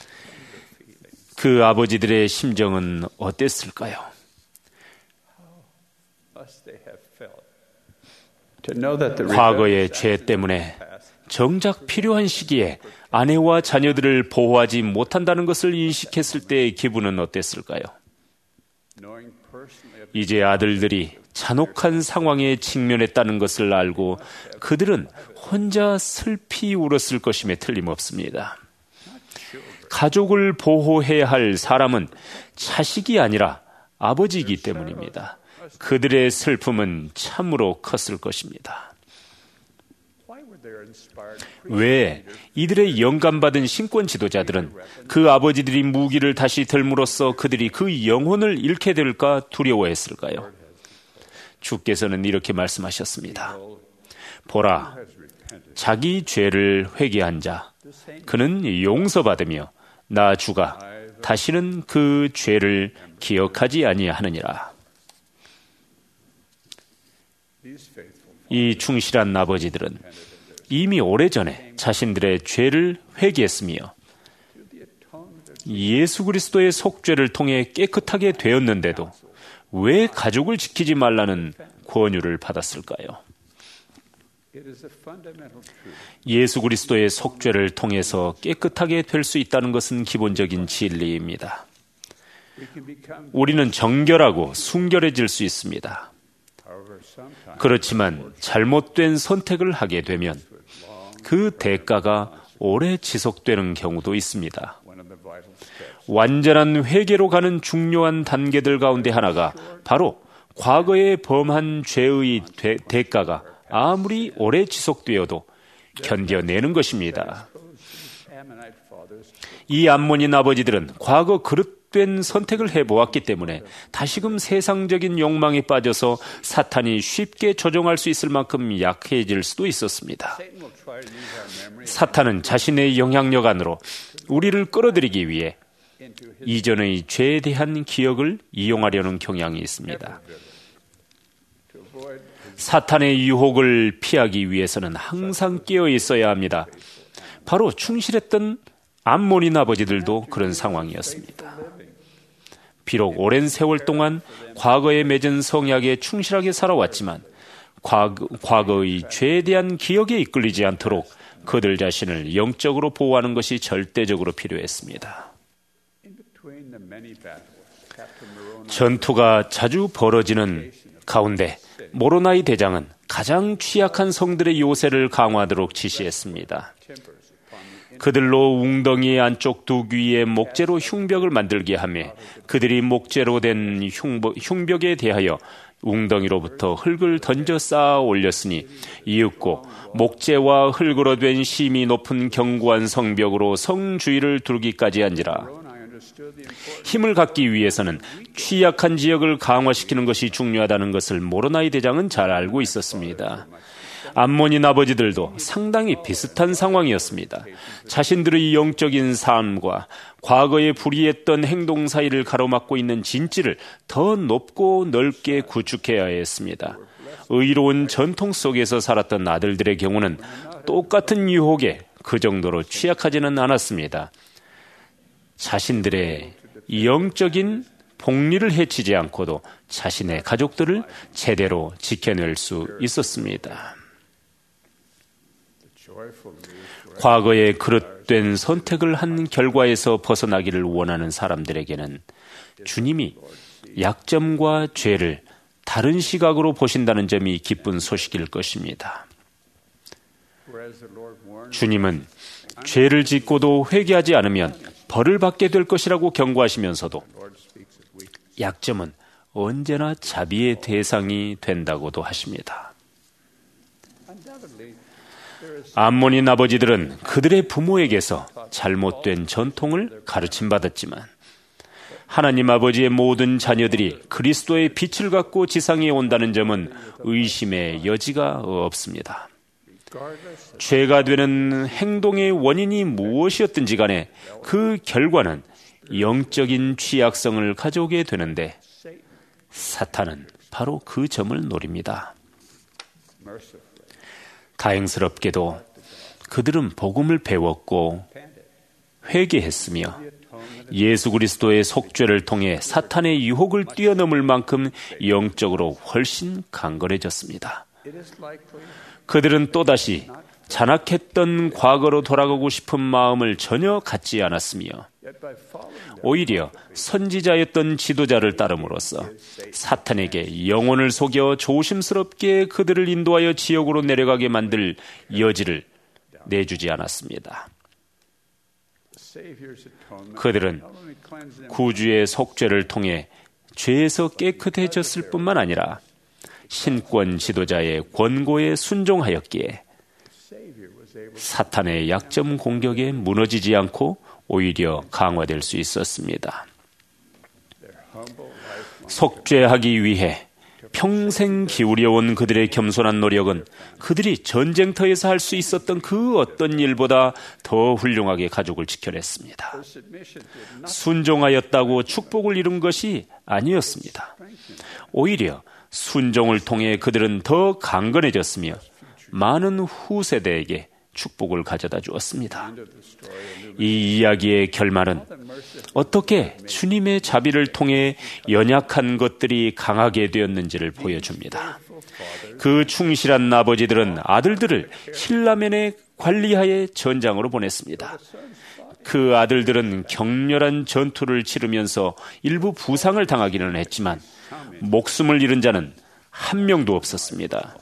그 아버지들의 심정은 어땠을까요? 과거의 죄 때문에 정작 필요한 시기에 아내와 자녀들을 보호하지 못한다는 것을 인식했을 때의 기분은 어땠을까요? 이제 아들들이 잔혹한 상황에 직면했다는 것을 알고 그들은 혼자 슬피 울었을 것임에 틀림없습니다. 가족을 보호해야 할 사람은 자식이 아니라 아버지이기 때문입니다. 그들의 슬픔은 참으로 컸을 것입니다. 왜 이들의 영감받은 신권 지도자들은 그 아버지들이 무기를 다시 들므로써 그들이 그 영혼을 잃게 될까 두려워했을까요? 주께서는 이렇게 말씀하셨습니다. 보라, 자기 죄를 회개한 자, 그는 용서받으며 나 주가 다시는 그 죄를 기억하지 아니하느니라. 이 충실한 아버지들은 이미 오래전에 자신들의 죄를 회개했으며 예수 그리스도의 속죄를 통해 깨끗하게 되었는데도 왜 가족을 지키지 말라는 권유를 받았을까요? 예수 그리스도의 속죄를 통해서 깨끗하게 될 수 있다는 것은 기본적인 진리입니다. 우리는 정결하고 순결해질 수 있습니다. 그렇지만 잘못된 선택을 하게 되면 그 대가가 오래 지속되는 경우도 있습니다. 완전한 회개로 가는 중요한 단계들 가운데 하나가 바로 과거에 범한 죄의 대, 대가가 아무리 오래 지속되어도 견뎌내는 것입니다. 이 암몬인 아버지들은 과거 그릇된 선택을 해보았기 때문에 다시금 세상적인 욕망에 빠져서 사탄이 쉽게 조종할 수 있을 만큼 약해질 수도 있었습니다. 사탄은 자신의 영향력 안으로 우리를 끌어들이기 위해 이전의 죄에 대한 기억을 이용하려는 경향이 있습니다. 사탄의 유혹을 피하기 위해서는 항상 깨어 있어야 합니다. 바로 충실했던 암몬인 아버지들도 그런 상황이었습니다. 비록 오랜 세월 동안 과거에 맺은 성약에 충실하게 살아왔지만 과거, 과거의 죄에 대한 기억에 이끌리지 않도록 그들 자신을 영적으로 보호하는 것이 절대적으로 필요했습니다. 전투가 자주 벌어지는 가운데 모로나이 대장은 가장 취약한 성들의 요새를 강화하도록 지시했습니다. 그들로 웅덩이의 안쪽 두 귀에 목재로 흉벽을 만들게 하며 그들이 목재로 된 흉벽, 흉벽에 대하여 웅덩이로부터 흙을 던져 쌓아 올렸으니 이윽고 목재와 흙으로 된 심이 높은 견고한 성벽으로 성 주위를 두르기까지 한지라. 힘을 갖기 위해서는 취약한 지역을 강화시키는 것이 중요하다는 것을 모로나이 대장은 잘 알고 있었습니다. 암몬인 아버지들도 상당히 비슷한 상황이었습니다. 자신들의 영적인 삶과 과거에 불의했던 행동 사이를 가로막고 있는 진지를 더 높고 넓게 구축해야 했습니다. 의로운 전통 속에서 살았던 아들들의 경우는 똑같은 유혹에 그 정도로 취약하지는 않았습니다. 자신들의 영적인 복리를 해치지 않고도 자신의 가족들을 제대로 지켜낼 수 있었습니다. 과거에 그릇된 선택을 한 결과에서 벗어나기를 원하는 사람들에게는 주님이 약점과 죄를 다른 시각으로 보신다는 점이 기쁜 소식일 것입니다. 주님은 죄를 짓고도 회개하지 않으면 벌을 받게 될 것이라고 경고하시면서도 약점은 언제나 자비의 대상이 된다고도 하십니다. 암몬인 아버지들은 그들의 부모에게서 잘못된 전통을 가르침받았지만 하나님 아버지의 모든 자녀들이 그리스도의 빛을 갖고 지상에 온다는 점은 의심의 여지가 없습니다. 죄가 되는 행동의 원인이 무엇이었든지 간에 그 결과는 영적인 취약성을 가져오게 되는데 사탄은 바로 그 점을 노립니다. 다행스럽게도 그들은 복음을 배웠고 회개했으며 예수 그리스도의 속죄를 통해 사탄의 유혹을 뛰어넘을 만큼 영적으로 훨씬 강건해졌습니다. 그들은 또다시 잔악했던 과거로 돌아가고 싶은 마음을 전혀 갖지 않았으며 오히려 선지자였던 지도자를 따름으로써 사탄에게 영혼을 속여 조심스럽게 그들을 인도하여 지옥으로 내려가게 만들 여지를 내주지 않았습니다. 그들은 구주의 속죄를 통해 죄에서 깨끗해졌을 뿐만 아니라 신권 지도자의 권고에 순종하였기에 사탄의 약점 공격에 무너지지 않고 오히려 강화될 수 있었습니다. 속죄하기 위해 평생 기울여온 그들의 겸손한 노력은 그들이 전쟁터에서 할 수 있었던 그 어떤 일보다 더 훌륭하게 가족을 지켜냈습니다. 순종하였다고 축복을 이룬 것이 아니었습니다. 오히려 순종을 통해 그들은 더 강건해졌으며 많은 후세대에게 축복을 가져다 주었습니다. 이 이야기의 결말은 어떻게 주님의 자비를 통해 연약한 것들이 강하게 되었는지를 보여줍니다. 그 충실한 아버지들은 아들들을 힐라멘의 관리하에 전장으로 보냈습니다. 그 아들들은 격렬한 전투를 치르면서 일부 부상을 당하기는 했지만 목숨을 잃은 자는 한 명도 없었습니다.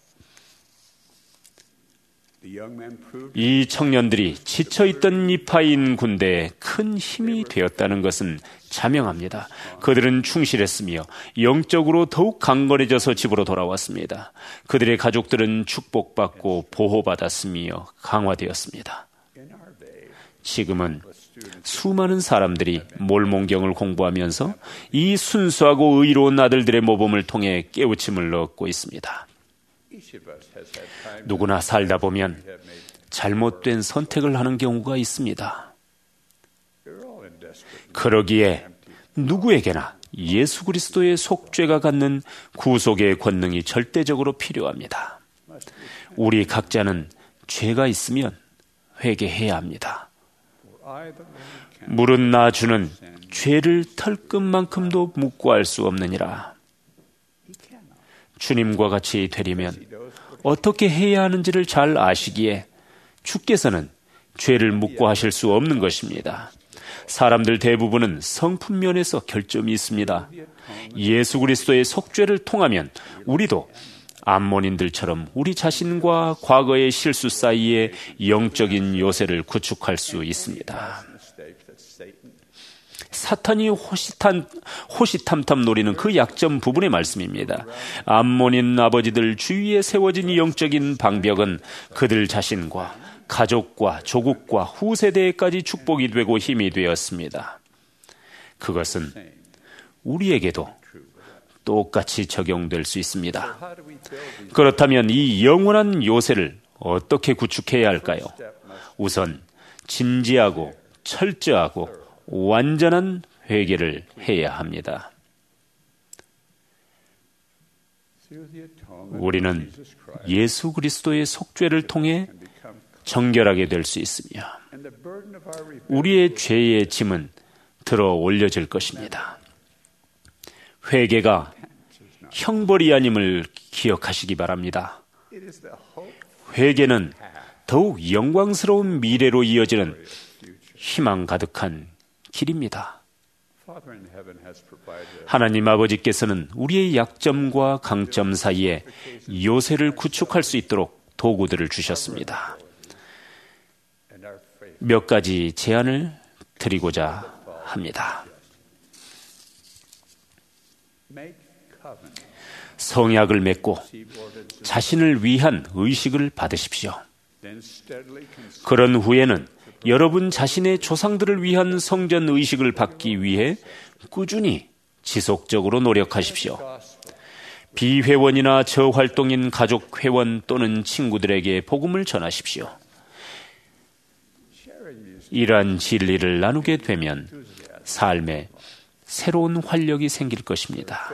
이 청년들이 지쳐있던 니파인 군대에 큰 힘이 되었다는 것은 자명합니다. 그들은 충실했으며 영적으로 더욱 강건해져서 집으로 돌아왔습니다. 그들의 가족들은 축복받고 보호받았으며 강화되었습니다. 지금은 수많은 사람들이 몰몬경을 공부하면서 이 순수하고 의로운 아들들의 모범을 통해 깨우침을 얻고 있습니다. 누구나 살다 보면 잘못된 선택을 하는 경우가 있습니다. 그러기에 누구에게나 예수 그리스도의 속죄가 갖는 구속의 권능이 절대적으로 필요합니다. 우리 각자는 죄가 있으면 회개해야 합니다. 물은 나 주는 죄를 털끝만큼도 묵고할 수 없느니라. 주님과 같이 되려면 어떻게 해야 하는지를 잘 아시기에 주께서는 죄를 묵고하실 수 없는 것입니다. 사람들 대부분은 성품 면에서 결점이 있습니다. 예수 그리스도의 속죄를 통하면 우리도 암몬인들처럼 우리 자신과 과거의 실수 사이에 영적인 요새를 구축할 수 있습니다. 사탄이 호시탄, 호시탐탐 노리는 그 약점 부분의 말씀입니다. 암몬인 아버지들 주위에 세워진 영적인 방벽은 그들 자신과 가족과 조국과 후세대에까지 축복이 되고 힘이 되었습니다. 그것은 우리에게도 똑같이 적용될 수 있습니다. 그렇다면 이 영원한 요새를 어떻게 구축해야 할까요? 우선 진지하고 철저하고 완전한 회개를 해야 합니다. 우리는 예수 그리스도의 속죄를 통해 정결하게 될 수 있으며 우리의 죄의 짐은 들어 올려질 것입니다. 회개가 형벌이 아님을 기억하시기 바랍니다. 회개는 더욱 영광스러운 미래로 이어지는 희망 가득한 길입니다. 하나님 아버지께서는 우리의 약점과 강점 사이에 요새를 구축할 수 있도록 도구들을 주셨습니다. 몇 가지 제안을 드리고자 합니다. 성약을 맺고 자신을 위한 의식을 받으십시오. 그런 후에는 여러분 자신의 조상들을 위한 성전 의식을 받기 위해 꾸준히 지속적으로 노력하십시오. 비회원이나 저활동인 가족 회원 또는 친구들에게 복음을 전하십시오. 이러한 진리를 나누게 되면 삶에 새로운 활력이 생길 것입니다.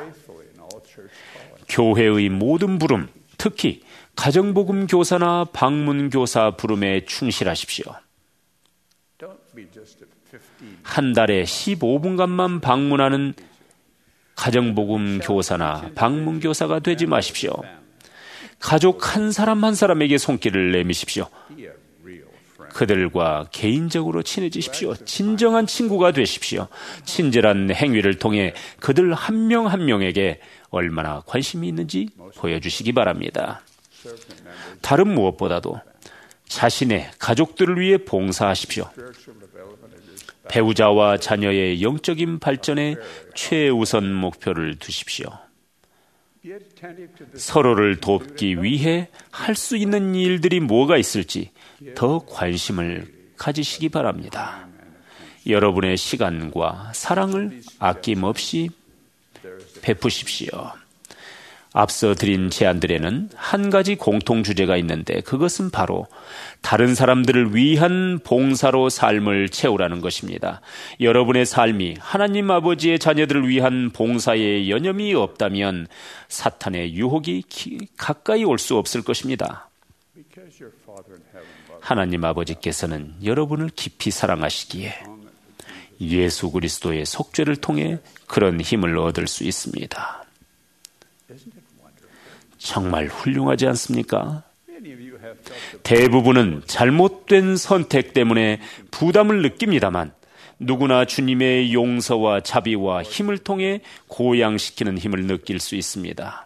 교회의 모든 부름, 특히 가정복음 교사나 방문 교사 부름에 충실하십시오. 한 달에 십오 분간만 방문하는 가정복음 교사나 방문 교사가 되지 마십시오. 가족 한 사람 한 사람에게 손길을 내미십시오. 그들과 개인적으로 친해지십시오. 진정한 친구가 되십시오. 친절한 행위를 통해 그들 한 명 한 명에게 얼마나 관심이 있는지 보여주시기 바랍니다. 다른 무엇보다도 자신의 가족들을 위해 봉사하십시오. 배우자와 자녀의 영적인 발전에 최우선 목표를 두십시오. 서로를 돕기 위해 할 수 있는 일들이 뭐가 있을지 더 관심을 가지시기 바랍니다. 여러분의 시간과 사랑을 아낌없이 베푸십시오. 앞서 드린 제안들에는 한 가지 공통 주제가 있는데 그것은 바로 다른 사람들을 위한 봉사로 삶을 채우라는 것입니다. 여러분의 삶이 하나님 아버지의 자녀들을 위한 봉사에 여념이 없다면 사탄의 유혹이 가까이 올 수 없을 것입니다. 하나님 아버지께서는 여러분을 깊이 사랑하시기에 예수 그리스도의 속죄를 통해 그런 힘을 얻을 수 있습니다. 정말 훌륭하지 않습니까? 대부분은 잘못된 선택 때문에 부담을 느낍니다만 누구나 주님의 용서와 자비와 힘을 통해 고양시키는 힘을 느낄 수 있습니다.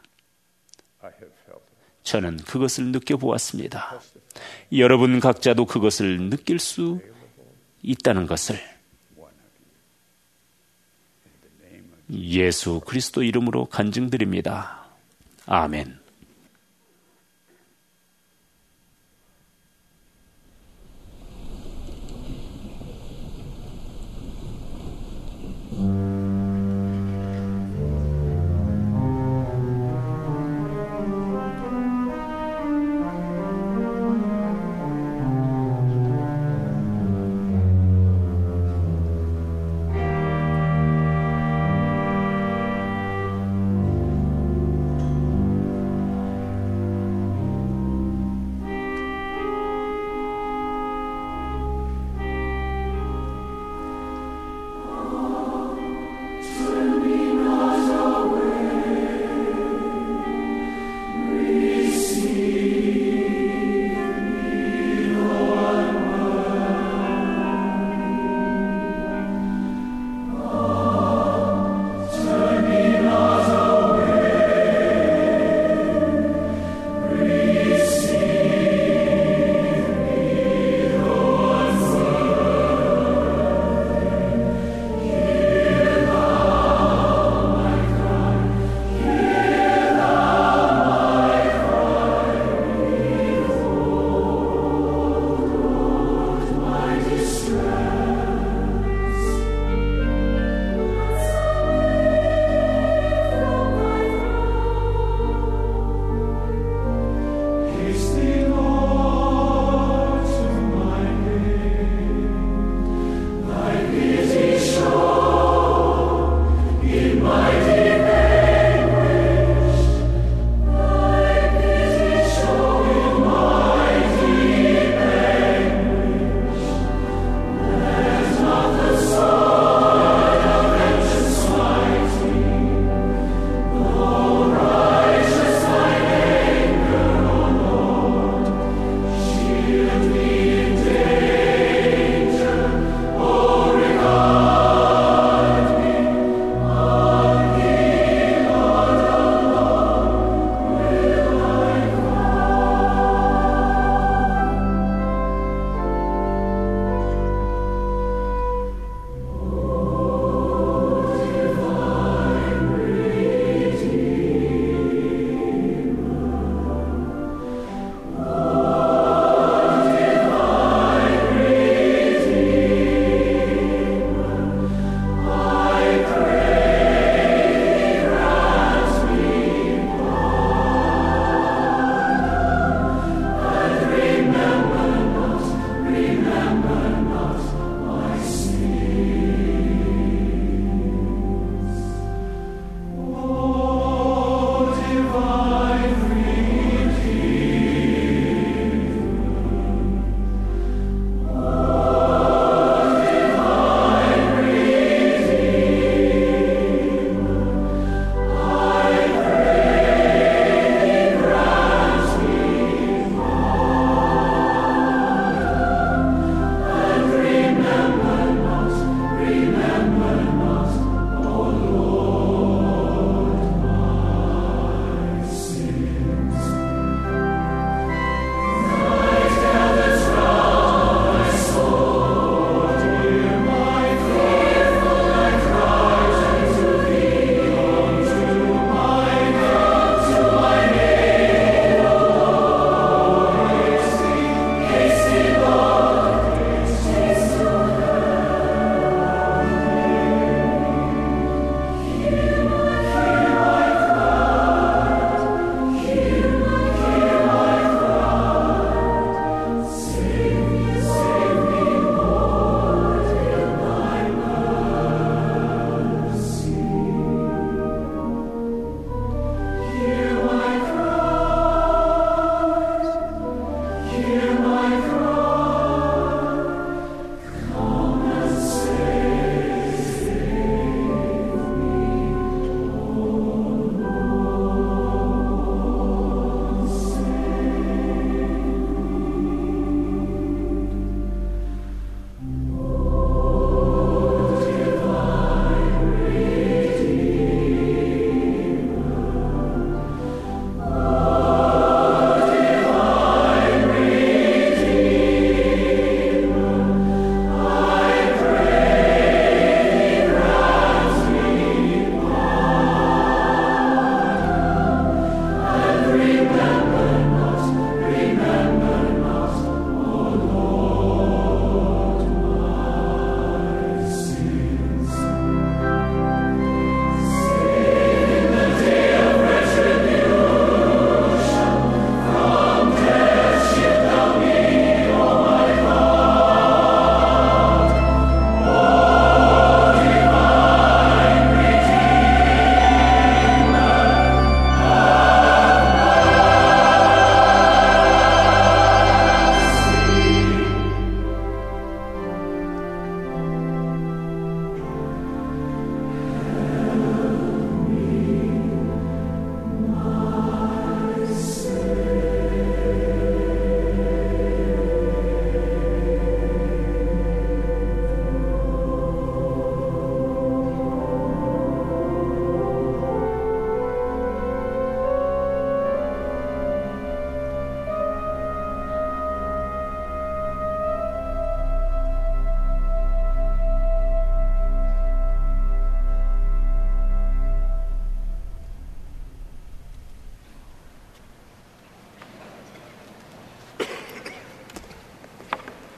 저는 그것을 느껴보았습니다. 여러분 각자도 그것을 느낄 수 있다는 것을 예수 그리스도 이름으로 간증드립니다. 아멘.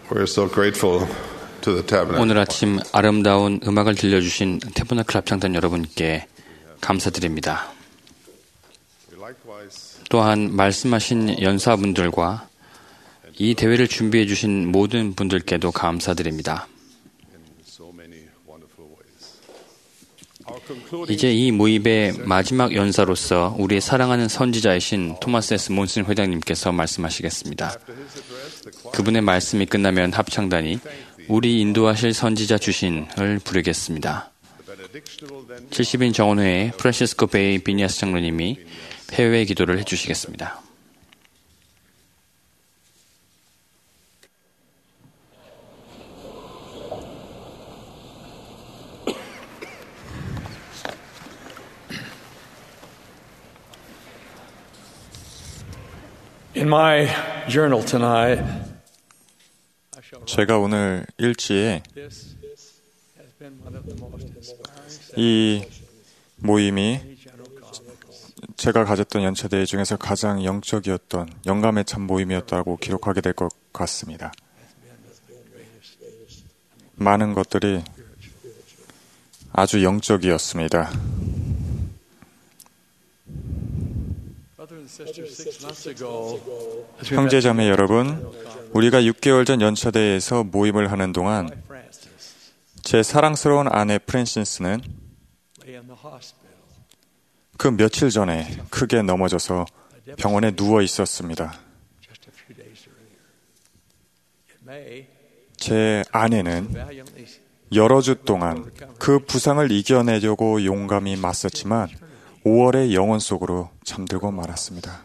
We're so grateful to the tabernacle.
오늘 아침 아름다운 음악을 들려주신 태버나클 합창단 여러분께 감사드립니다. 또한 말씀하신 연사분들과 이 대회를 준비해 주신 모든 분들께도 감사드립니다. 이제 이 모임의 마지막 연사로서 우리의 사랑하는 선지자이신 토마스 에스 몬슨 회장님께서 말씀하시겠습니다. 그분의 말씀이 끝나면 합창단이 우리 인도하실 선지자 주신을 부르겠습니다. 칠십 인 정원회의 프란시스코 베이 비니아스 장로님이 폐회 기도를 해주시겠습니다.
In my journal tonight,
제가 오늘 일지에 이 모임이 제가 가졌던 연차대회 중에서 가장 영적이었던 영감에 찬 모임이었다고 기록하게 될 것 같습니다. 많은 것들이 아주 영적이었습니다. 형제자매 여러분, 우리가 육 개월 전 연차대회에서 모임을 하는 동안 제 사랑스러운 아내 프랜시스는 그 며칠 전에 크게 넘어져서 병원에 누워 있었습니다. 제 아내는 여러 주 동안 그 부상을 이겨내려고 용감히 맞섰지만 오월의 영혼 속으로 잠들고 말았습니다.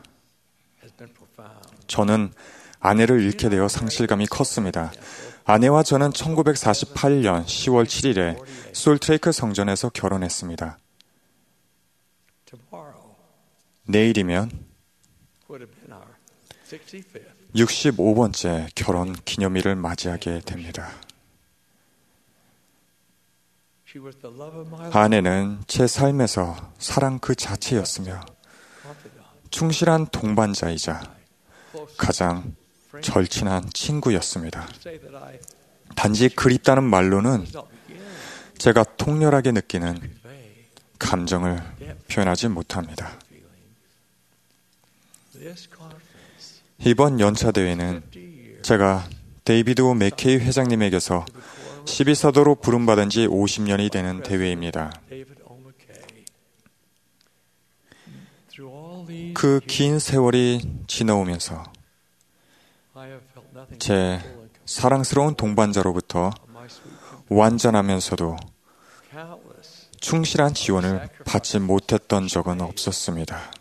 저는 아내를 잃게 되어 상실감이 컸습니다. 아내와 저는 천구백사십팔 년 시월 칠일에 솔트레이크 성전에서 결혼했습니다. 내일이면 육십오 번째 결혼 기념일을 맞이하게 됩니다. 아내는 제 삶에서 사랑 그 자체였으며 충실한 동반자이자 가장 절친한 친구였습니다. 단지 그립다는 말로는 제가 통렬하게 느끼는 감정을 표현하지 못합니다. 이번 연차대회는 제가 데이비드 오 맥케이 회장님에게서 십이 사도로 부름받은 지 오십 년이 되는 대회입니다. 그 긴 세월이 지나오면서 제 사랑스러운 동반자로부터 완전하면서도 충실한 지원을 받지 못했던 적은 없었습니다.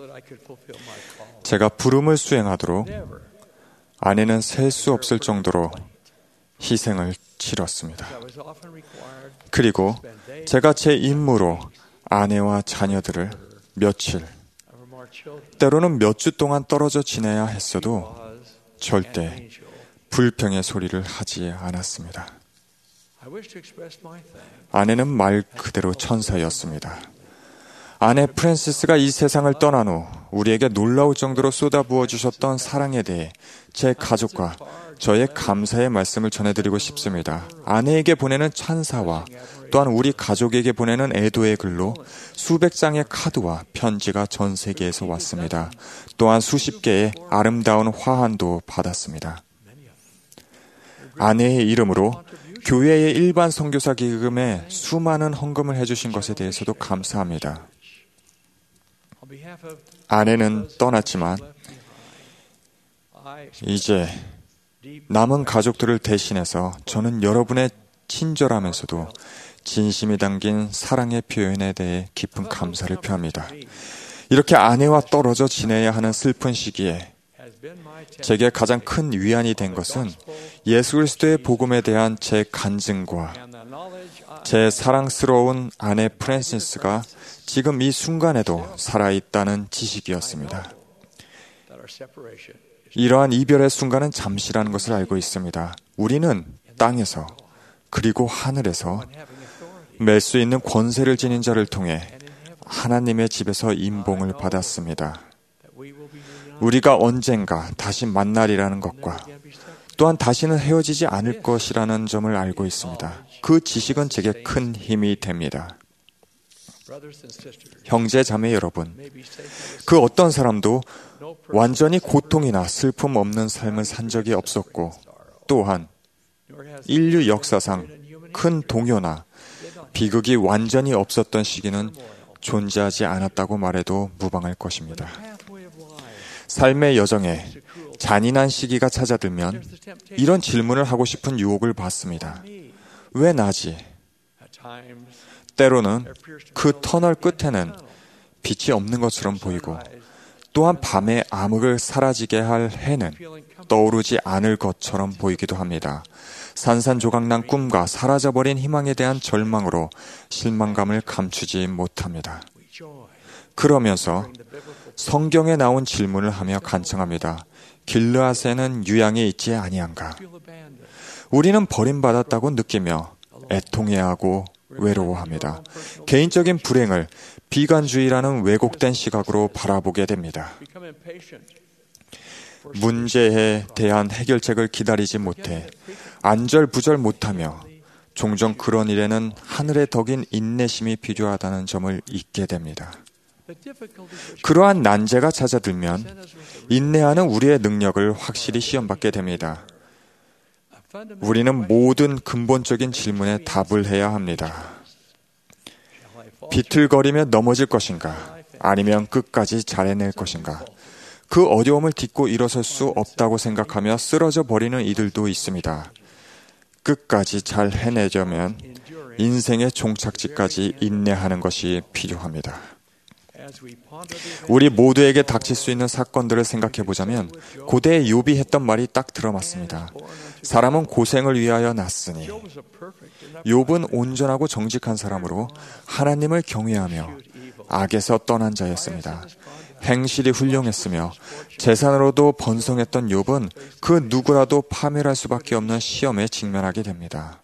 제가 부름을 수행하도록 아내는 셀 수 없을 정도로 희생을 치렀습니다. 그리고 제가 제 임무로 아내와 자녀들을 며칠, 때로는 몇 주 동안 떨어져 지내야 했어도 절대 불평의 소리를 하지 않았습니다. 아내는 말 그대로 천사였습니다. 아내 프랜시스가 이 세상을 떠난 후 우리에게 놀라울 정도로 쏟아부어 주셨던 사랑에 대해 제 가족과 저의 감사의 말씀을 전해드리고 싶습니다. 아내에게 보내는 찬사와 또한 우리 가족에게 보내는 애도의 글로 수백 장의 카드와 편지가 전 세계에서 왔습니다. 또한 수십 개의 아름다운 화환도 받았습니다. 아내의 이름으로 교회의 일반 선교사 기금에 수많은 헌금을 해주신 것에 대해서도 감사합니다. 아내는 떠났지만 이제 남은 가족들을 대신해서 저는 여러분의 친절하면서도 진심이 담긴 사랑의 표현에 대해 깊은 감사를 표합니다. 이렇게 아내와 떨어져 지내야 하는 슬픈 시기에 제게 가장 큰 위안이 된 것은 예수 그리스도의 복음에 대한 제 간증과 제 사랑스러운 아내 프랜시스가 지금 이 순간에도 살아있다는 지식이었습니다. 이러한 이별의 순간은 잠시라는 것을 알고 있습니다. 우리는 땅에서 그리고 하늘에서 맬 수 있는 권세를 지닌 자를 통해 하나님의 집에서 임봉을 받았습니다. 우리가 언젠가 다시 만날이라는 것과 또한 다시는 헤어지지 않을 것이라는 점을 알고 있습니다. 그 지식은 제게 큰 힘이 됩니다. 형제 자매 여러분, 그 어떤 사람도 완전히 고통이나 슬픔 없는 삶을 산 적이 없었고, 또한 인류 역사상 큰 동요나 비극이 완전히 없었던 시기는 존재하지 않았다고 말해도 무방할 것입니다. 삶의 여정에 잔인한 시기가 찾아들면 이런 질문을 하고 싶은 유혹을 받습니다. 왜 나지? 때로는 그 터널 끝에는 빛이 없는 것처럼 보이고, 또한 밤의 암흑을 사라지게 할 해는 떠오르지 않을 것처럼 보이기도 합니다. 산산조각난 꿈과 사라져버린 희망에 대한 절망으로 실망감을 감추지 못합니다. 그러면서 성경에 나온 질문을 하며 간청합니다. 길르앗에는 유양이 있지 아니한가? 우리는 버림받았다고 느끼며 애통해하고 외로워합니다. 개인적인 불행을 비관주의라는 왜곡된 시각으로 바라보게 됩니다. 문제에 대한 해결책을 기다리지 못해 안절부절 못하며 종종 그런 일에는 하늘의 덕인 인내심이 필요하다는 점을 잊게 됩니다. 그러한 난제가 찾아들면 인내하는 우리의 능력을 확실히 시험받게 됩니다. 우리는 모든 근본적인 질문에 답을 해야 합니다. 비틀거리며 넘어질 것인가? 아니면 끝까지 잘 해낼 것인가? 그 어려움을 딛고 일어설 수 없다고 생각하며 쓰러져 버리는 이들도 있습니다. 끝까지 잘 해내려면 인생의 종착지까지 인내하는 것이 필요합니다. 우리 모두에게 닥칠 수 있는 사건들을 생각해 보자면 고대의 욥이 했던 말이 딱 들어맞습니다. 사람은 고생을 위하여 났으니. 욥은 온전하고 정직한 사람으로 하나님을 경외하며 악에서 떠난 자였습니다. 행실이 훌륭했으며 재산으로도 번성했던 욥은 그 누구라도 파멸할 수밖에 없는 시험에 직면하게 됩니다.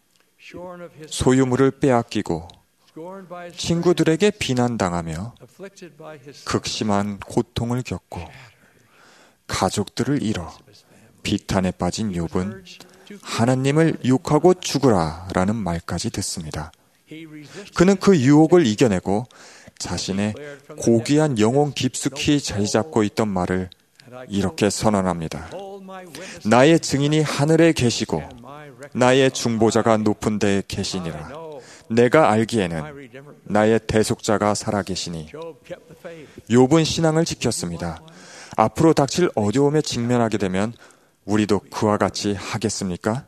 소유물을 빼앗기고 친구들에게 비난당하며 극심한 고통을 겪고 가족들을 잃어 비탄에 빠진 욥은 하나님을 욕하고 죽으라 라는 말까지 듣습니다. 그는 그 유혹을 이겨내고 자신의 고귀한 영혼 깊숙이 자리 잡고 있던 말을 이렇게 선언합니다. 나의 증인이 하늘에 계시고 나의 중보자가 높은 데에 계시니라. 내가 알기에는 나의 대속자가 살아계시니. 욥은 신앙을 지켰습니다. 앞으로 닥칠 어려움에 직면하게 되면 우리도 그와 같이 하겠습니까?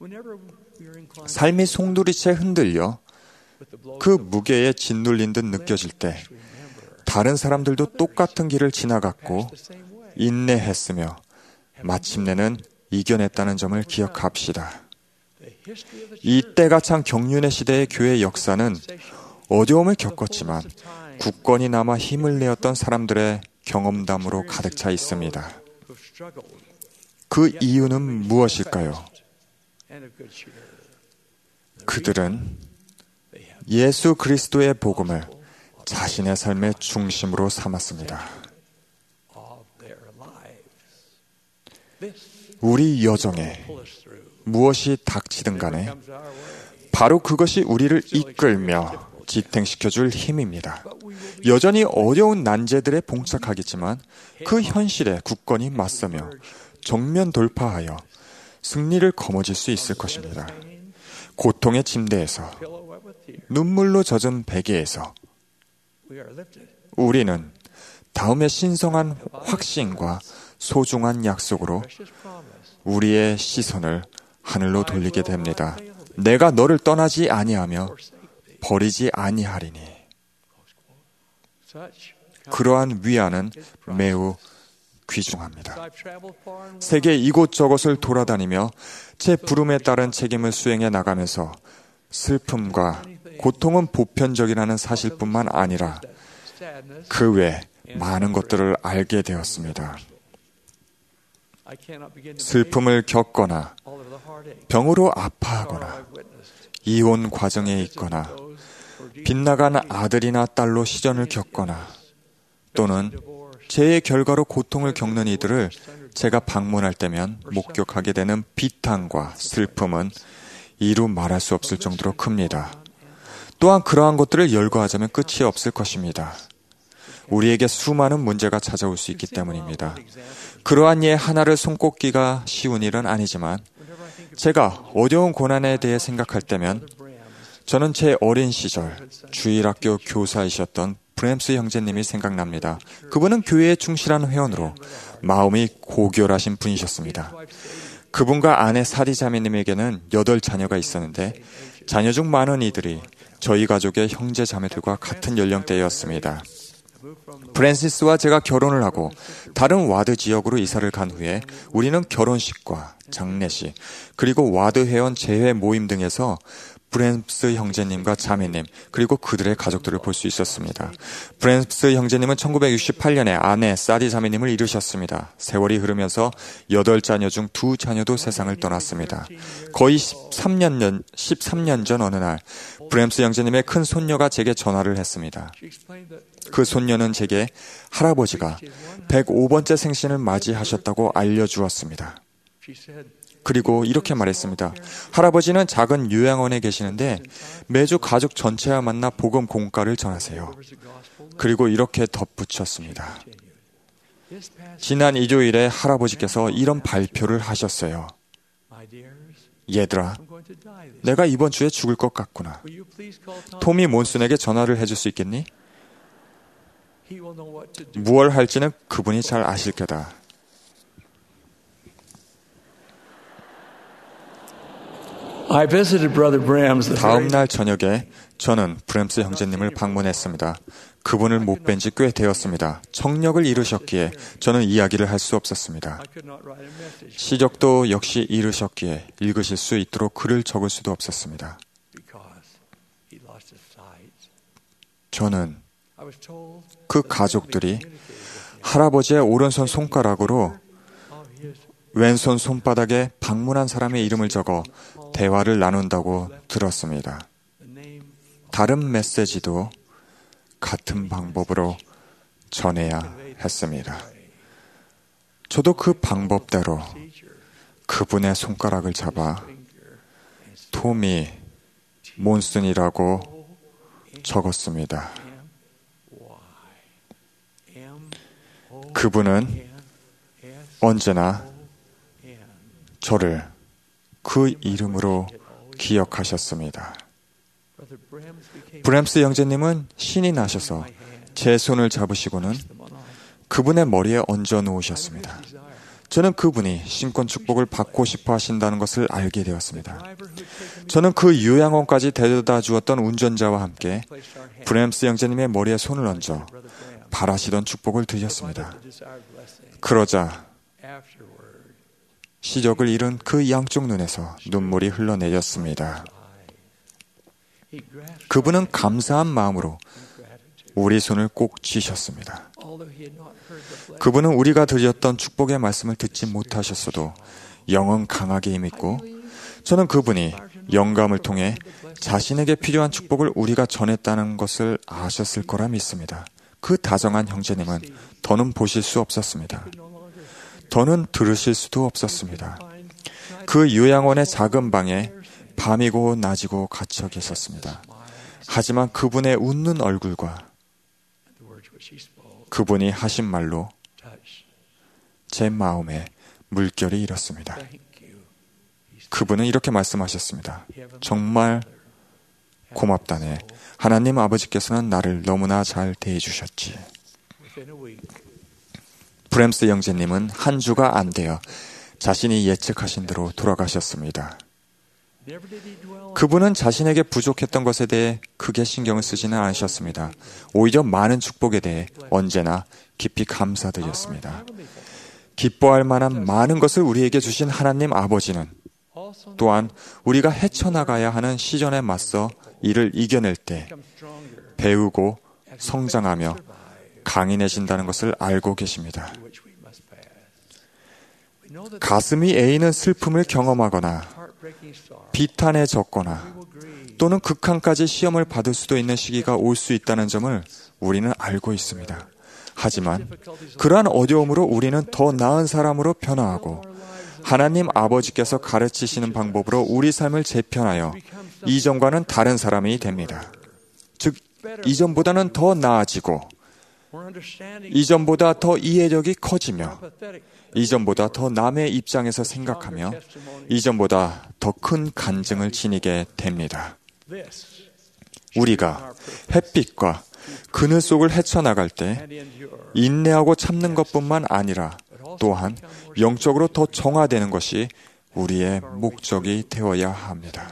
삶이 송두리째 흔들려 그 무게에 짓눌린 듯 느껴질 때 다른 사람들도 똑같은 길을 지나갔고 인내했으며 마침내는 이겨냈다는 점을 기억합시다. 이 때가 참 경륜의 시대의 교회 역사는 어려움을 겪었지만 굳건히 남아 힘을 내었던 사람들의 경험담으로 가득 차 있습니다. 그 이유는 무엇일까요? 그들은 예수 그리스도의 복음을 자신의 삶의 중심으로 삼았습니다. 우리 여정에 무엇이 닥치든 간에 바로 그것이 우리를 이끌며 지탱시켜줄 힘입니다. 여전히 어려운 난제들에 봉착하겠지만 그 현실에 굳건히 맞서며 정면 돌파하여 승리를 거머쥘 수 있을 것입니다. 고통의 침대에서 눈물로 젖은 베개에서 우리는 다음에 신성한 확신과 소중한 약속으로 우리의 시선을 하늘로 돌리게 됩니다. 내가 너를 떠나지 아니하며 버리지 아니하리니. 그러한 위안은 매우 귀중합니다. 세계 이곳저곳을 돌아다니며 제 부름에 따른 책임을 수행해 나가면서 슬픔과 고통은 보편적이라는 사실뿐만 아니라 그 외 많은 것들을 알게 되었습니다. 슬픔을 겪거나 병으로 아파하거나 이혼 과정에 있거나 빗나간 아들이나 딸로 시련을 겪거나 또는 재해 결과로 고통을 겪는 이들을 제가 방문할 때면 목격하게 되는 비탄과 슬픔은 이루 말할 수 없을 정도로 큽니다. 또한 그러한 것들을 열거하자면 끝이 없을 것입니다. 우리에게 수많은 문제가 찾아올 수 있기 때문입니다. 그러한 예 하나를 손꼽기가 쉬운 일은 아니지만 제가 어려운 고난에 대해 생각할 때면 저는 제 어린 시절 주일학교 교사이셨던 브램스 형제님이 생각납니다. 그분은 교회에 충실한 회원으로 마음이 고결하신 분이셨습니다. 그분과 아내 사리 자매님에게는 여덟 자녀가 있었는데 자녀 중 많은 이들이 저희 가족의 형제 자매들과 같은 연령대였습니다. 프랜시스와 제가 결혼을 하고 다른 와드 지역으로 이사를 간 후에 우리는 결혼식과 장례식 그리고 와드 회원 재회 모임 등에서 브램스 형제님과 자매님 그리고 그들의 가족들을 볼 수 있었습니다. 브램스 형제님은 천구백육십팔 년에 아내 사디 자매님을 잃으셨습니다. 세월이 흐르면서 여덟 자녀 중 두 자녀도 세상을 떠났습니다. 거의 십삼 년, 십삼 년 전 어느 날 브램스 형제님의 큰 손녀가 제게 전화를 했습니다. 그 손녀는 제게 할아버지가 백오 번째 생신을 맞이하셨다고 알려주었습니다. 그리고 이렇게 말했습니다. 할아버지는 작은 요양원에 계시는데 매주 가족 전체와 만나 복음 공과를 전하세요. 그리고 이렇게 덧붙였습니다. 지난 일요일에 할아버지께서 이런 발표를 하셨어요. 얘들아, 내가 이번 주에 죽을 것 같구나. 토미 몬슨에게 전화를 해줄 수 있겠니? 무얼 할지는 그분이 잘 아실 거다. 다음 날 저녁에 저는 브램스 형제님을 방문했습니다. 그분을 못 뵌 지 꽤 되었습니다. 청력을 잃으셨기에 저는 이야기를 할 수 없었습니다. 시적도 역시 잃으셨기에 읽으실 수 있도록 글을 적을 수도 없었습니다. 저는 그 가족들이 할아버지의 오른손 손가락으로 왼손 손바닥에 방문한 사람의 이름을 적어 대화를 나눈다고 들었습니다. 다른 메시지도 같은 방법으로 전해야 했습니다. 저도 그 방법대로 그분의 손가락을 잡아 토미 몬슨이라고 적었습니다. 그분은 언제나 저를 그 이름으로 기억하셨습니다. 브램스 형제님은 신이 나셔서 제 손을 잡으시고는 그분의 머리에 얹어 놓으셨습니다. 저는 그분이 신권 축복을 받고 싶어 하신다는 것을 알게 되었습니다. 저는 그 요양원까지 데려다 주었던 운전자와 함께 브램스 형제님의 머리에 손을 얹어 바라시던 축복을 드렸습니다. 그러자 시적을 잃은 그 양쪽 눈에서 눈물이 흘러내렸습니다. 그분은 감사한 마음으로 우리 손을 꼭 쥐셨습니다. 그분은 우리가 드렸던 축복의 말씀을 듣지 못하셨어도 영은 강하게 힘있고 저는 그분이 영감을 통해 자신에게 필요한 축복을 우리가 전했다는 것을 아셨을 거라 믿습니다. 그 다정한 형제님은 더는 보실 수 없었습니다. 더는 들으실 수도 없었습니다. 그 요양원의 작은 방에 밤이고 낮이고 갇혀 계셨습니다. 하지만 그분의 웃는 얼굴과 그분이 하신 말로 제 마음에 물결이 일었습니다. 그분은 이렇게 말씀하셨습니다. 정말 고맙다네. 하나님 아버지께서는 나를 너무나 잘 대해주셨지. 브램스 형제님은 한 주가 안 되어 자신이 예측하신 대로 돌아가셨습니다. 그분은 자신에게 부족했던 것에 대해 크게 신경을 쓰지는 않으셨습니다. 오히려 많은 축복에 대해 언제나 깊이 감사드렸습니다. 기뻐할 만한 많은 것을 우리에게 주신 하나님 아버지는 또한 우리가 헤쳐나가야 하는 시련에 맞서 이를 이겨낼 때 배우고 성장하며 강인해진다는 것을 알고 계십니다. 가슴이 애이는 슬픔을 경험하거나 비탄에 젖거나 또는 극한까지 시험을 받을 수도 있는 시기가 올 수 있다는 점을 우리는 알고 있습니다. 하지만 그러한 어려움으로 우리는 더 나은 사람으로 변화하고 하나님 아버지께서 가르치시는 방법으로 우리 삶을 재편하여 이전과는 다른 사람이 됩니다. 즉, 이전보다는 더 나아지고 이전보다 더 이해력이 커지며 이전보다 더 남의 입장에서 생각하며 이전보다 더 큰 간증을 지니게 됩니다. 우리가 햇빛과 그늘 속을 헤쳐나갈 때 인내하고 참는 것뿐만 아니라 또한 영적으로 더 정화되는 것이 우리의 목적이 되어야 합니다.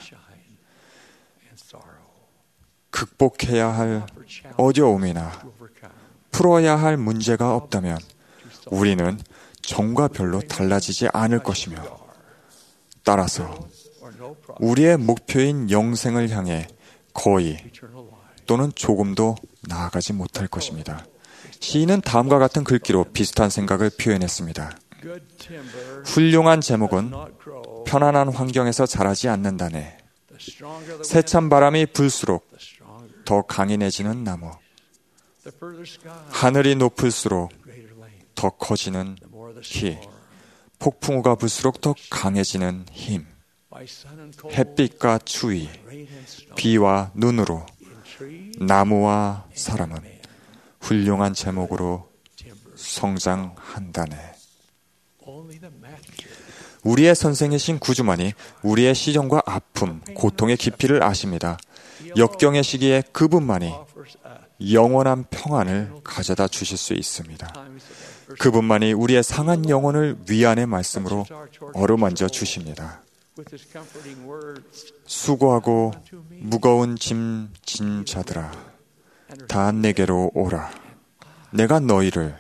극복해야 할 어려움이나 풀어야 할 문제가 없다면 우리는 전과 별로 달라지지 않을 것이며 따라서 우리의 목표인 영생을 향해 거의 또는 조금도 나아가지 못할 것입니다. 시인은 다음과 같은 글귀로 비슷한 생각을 표현했습니다. 훌륭한 제목은 편안한 환경에서 자라지 않는다네. 세찬 바람이 불수록 더 강인해지는 나무. 하늘이 높을수록 더 커지는 키. 폭풍우가 불수록 더 강해지는 힘. 햇빛과 추위, 비와 눈으로 나무와 사람은 훌륭한 제목으로 성장한다네. 우리의 선생이신 구주만이 우리의 시련과 아픔, 고통의 깊이를 아십니다. 역경의 시기에 그분만이 영원한 평안을 가져다 주실 수 있습니다. 그분만이 우리의 상한 영혼을 위안의 말씀으로 어루만져 주십니다. 수고하고 무거운 짐 진 자들아, 다 내게로 오라. 내가 너희를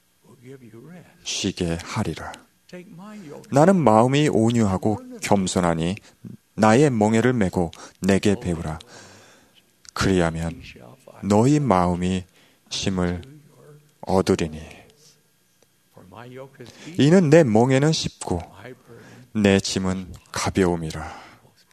쉬게 하리라. 나는 마음이 온유하고 겸손하니 나의 멍에를 메고 내게 배우라. 그리하면 너희 마음이 쉼을 얻으리니. 이는 내 멍에는 쉽고 내 짐은 가벼움이라.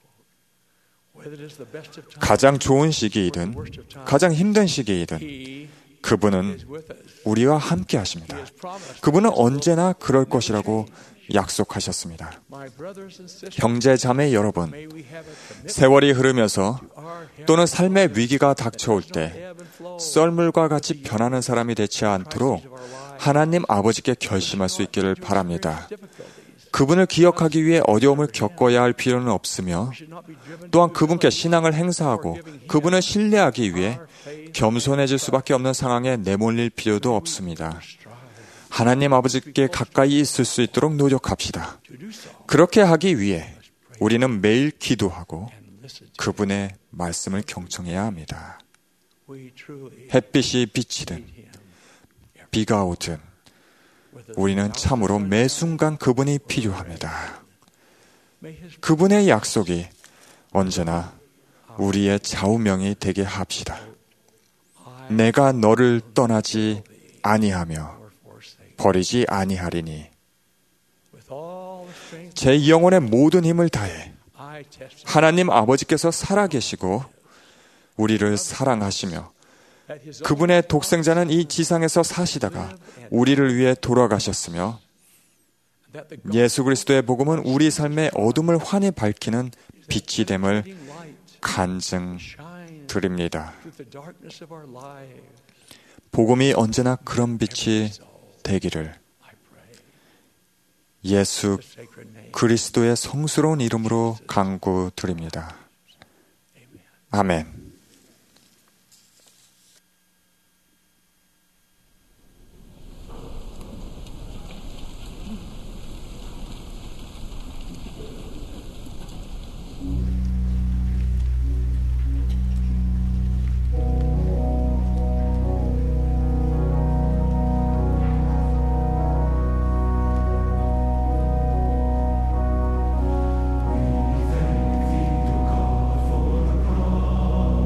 가장 좋은 시기이든 가장 힘든 시기이든 그분은 우리와 함께 하십니다. 그분은 언제나 그럴 것이라고 약속하셨습니다. 형제 자매 여러분, 세월이 흐르면서 또는 삶의 위기가 닥쳐올 때 썰물과 같이 변하는 사람이 되지 않도록 하나님 아버지께 결심할 수 있기를 바랍니다. 그분을 기억하기 위해 어려움을 겪어야 할 필요는 없으며 또한 그분께 신앙을 행사하고 그분을 신뢰하기 위해 겸손해질 수밖에 없는 상황에 내몰릴 필요도 없습니다. 하나님 아버지께 가까이 있을 수 있도록 노력합시다. 그렇게 하기 위해 우리는 매일 기도하고 그분의 말씀을 경청해야 합니다. 햇빛이 비치든 비가 오든 우리는 참으로 매 순간 그분이 필요합니다. 그분의 약속이 언제나 우리의 좌우명이 되게 합시다. 내가 너를 떠나지 아니하며 버리지 아니하리니. 제 영혼의 모든 힘을 다해 하나님 아버지께서 살아계시고 우리를 사랑하시며 그분의 독생자는 이 지상에서 사시다가 우리를 위해 돌아가셨으며 예수 그리스도의 복음은 우리 삶의 어둠을 환히 밝히는 빛이 됨을 간증드립니다. 복음이 언제나 그런 빛이 되기를 예수 그리스도의 성스러운 이름으로 간구드립니다. 아멘.
Thank you.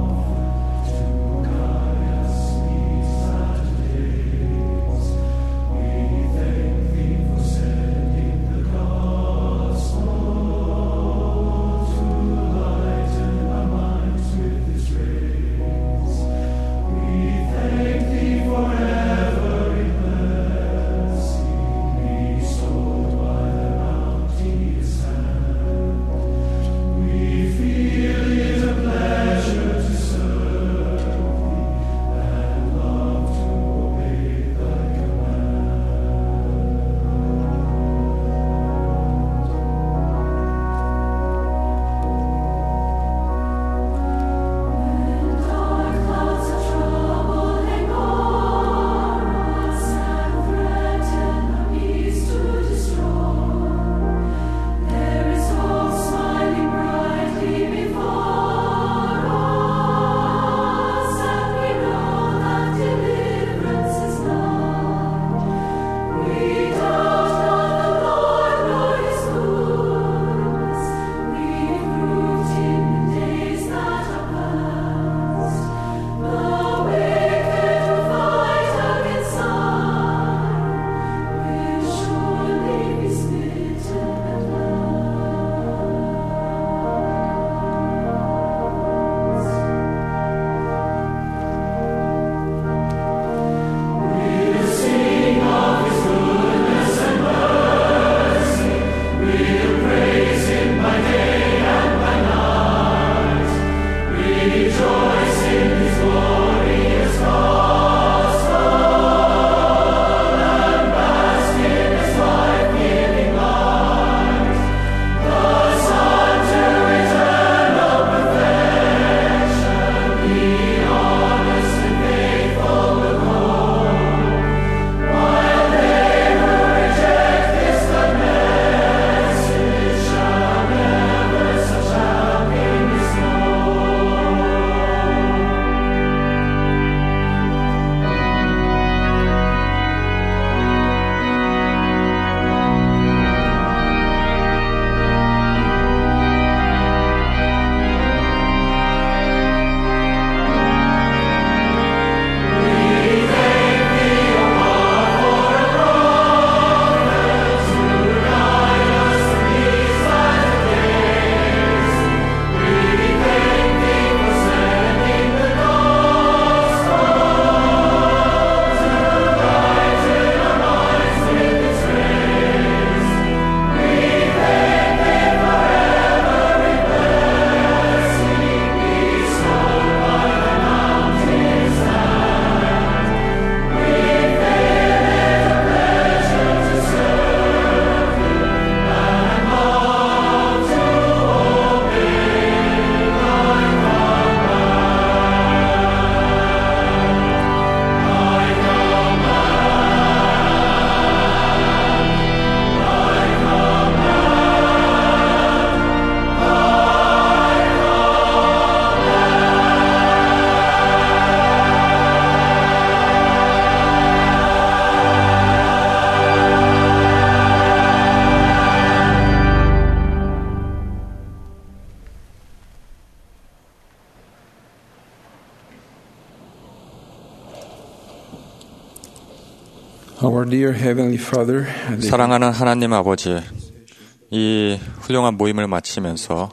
Our dear Heavenly Father,
사랑하는 하나님 아버지, 이 훌륭한 모임을 마치면서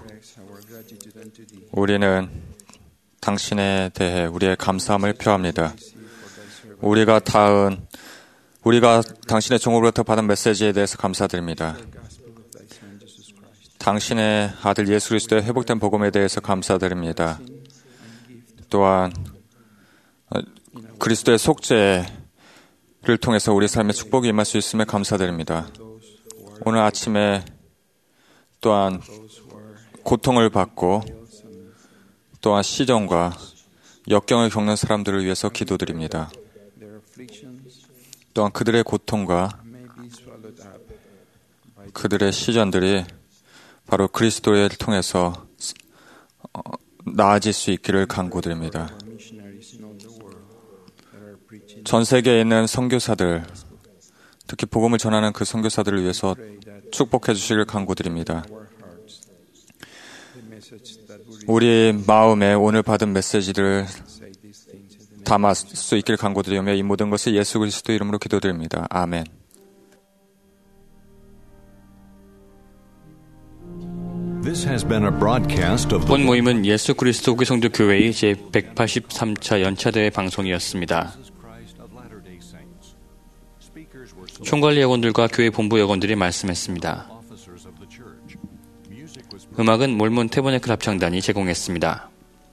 우리는 당신에 대해 우리의 감사함을 표합니다. 우리가 닿은, 우리가 당신의 종으로부터 받은 메시지에 대해서 감사드립니다. 당신의 아들 예수 그리스도의 회복된 복음에 대해서 감사드립니다. 또한 그리스도의 속죄를 통해서 우리 삶에 축복이 임할 수 있음에 감사드립니다. 오늘 아침에 또한 고통을 받고 또한 시정과 역경을 겪는 사람들을 위해서 기도드립니다. 또한 그들의 고통과 그들의 시전들이 바로 그리스도를 통해서 나아질 수 있기를 간구드립니다. 전 세계에 있는 선교사들, 특히 복음을 전하는 그 선교사들을 위해서 축복해 주시길 간구드립니다. 우리 마음에 오늘 받은 메시지를 담을 수 있길 간구드리며 이 모든 것을 예수 그리스도 이름으로 기도드립니다. 아멘.
본 모임은 예수 그리스도 후기성도 교회의 제백팔십삼 차 연차대회 방송이었습니다. 총괄리 여건들과 교회 본부 여건들이 말씀했습니다. 음악은 몰몬 태버네클 합창단이 제공했습니다.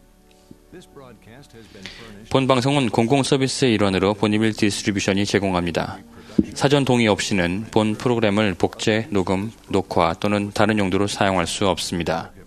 본 방송은 공공 서비스의 일환으로 본이빌 디스트리뷰션이 제공합니다. 사전 동의 없이는 본 프로그램을 복제, 녹음, 녹화 또는 다른 용도로 사용할 수 없습니다.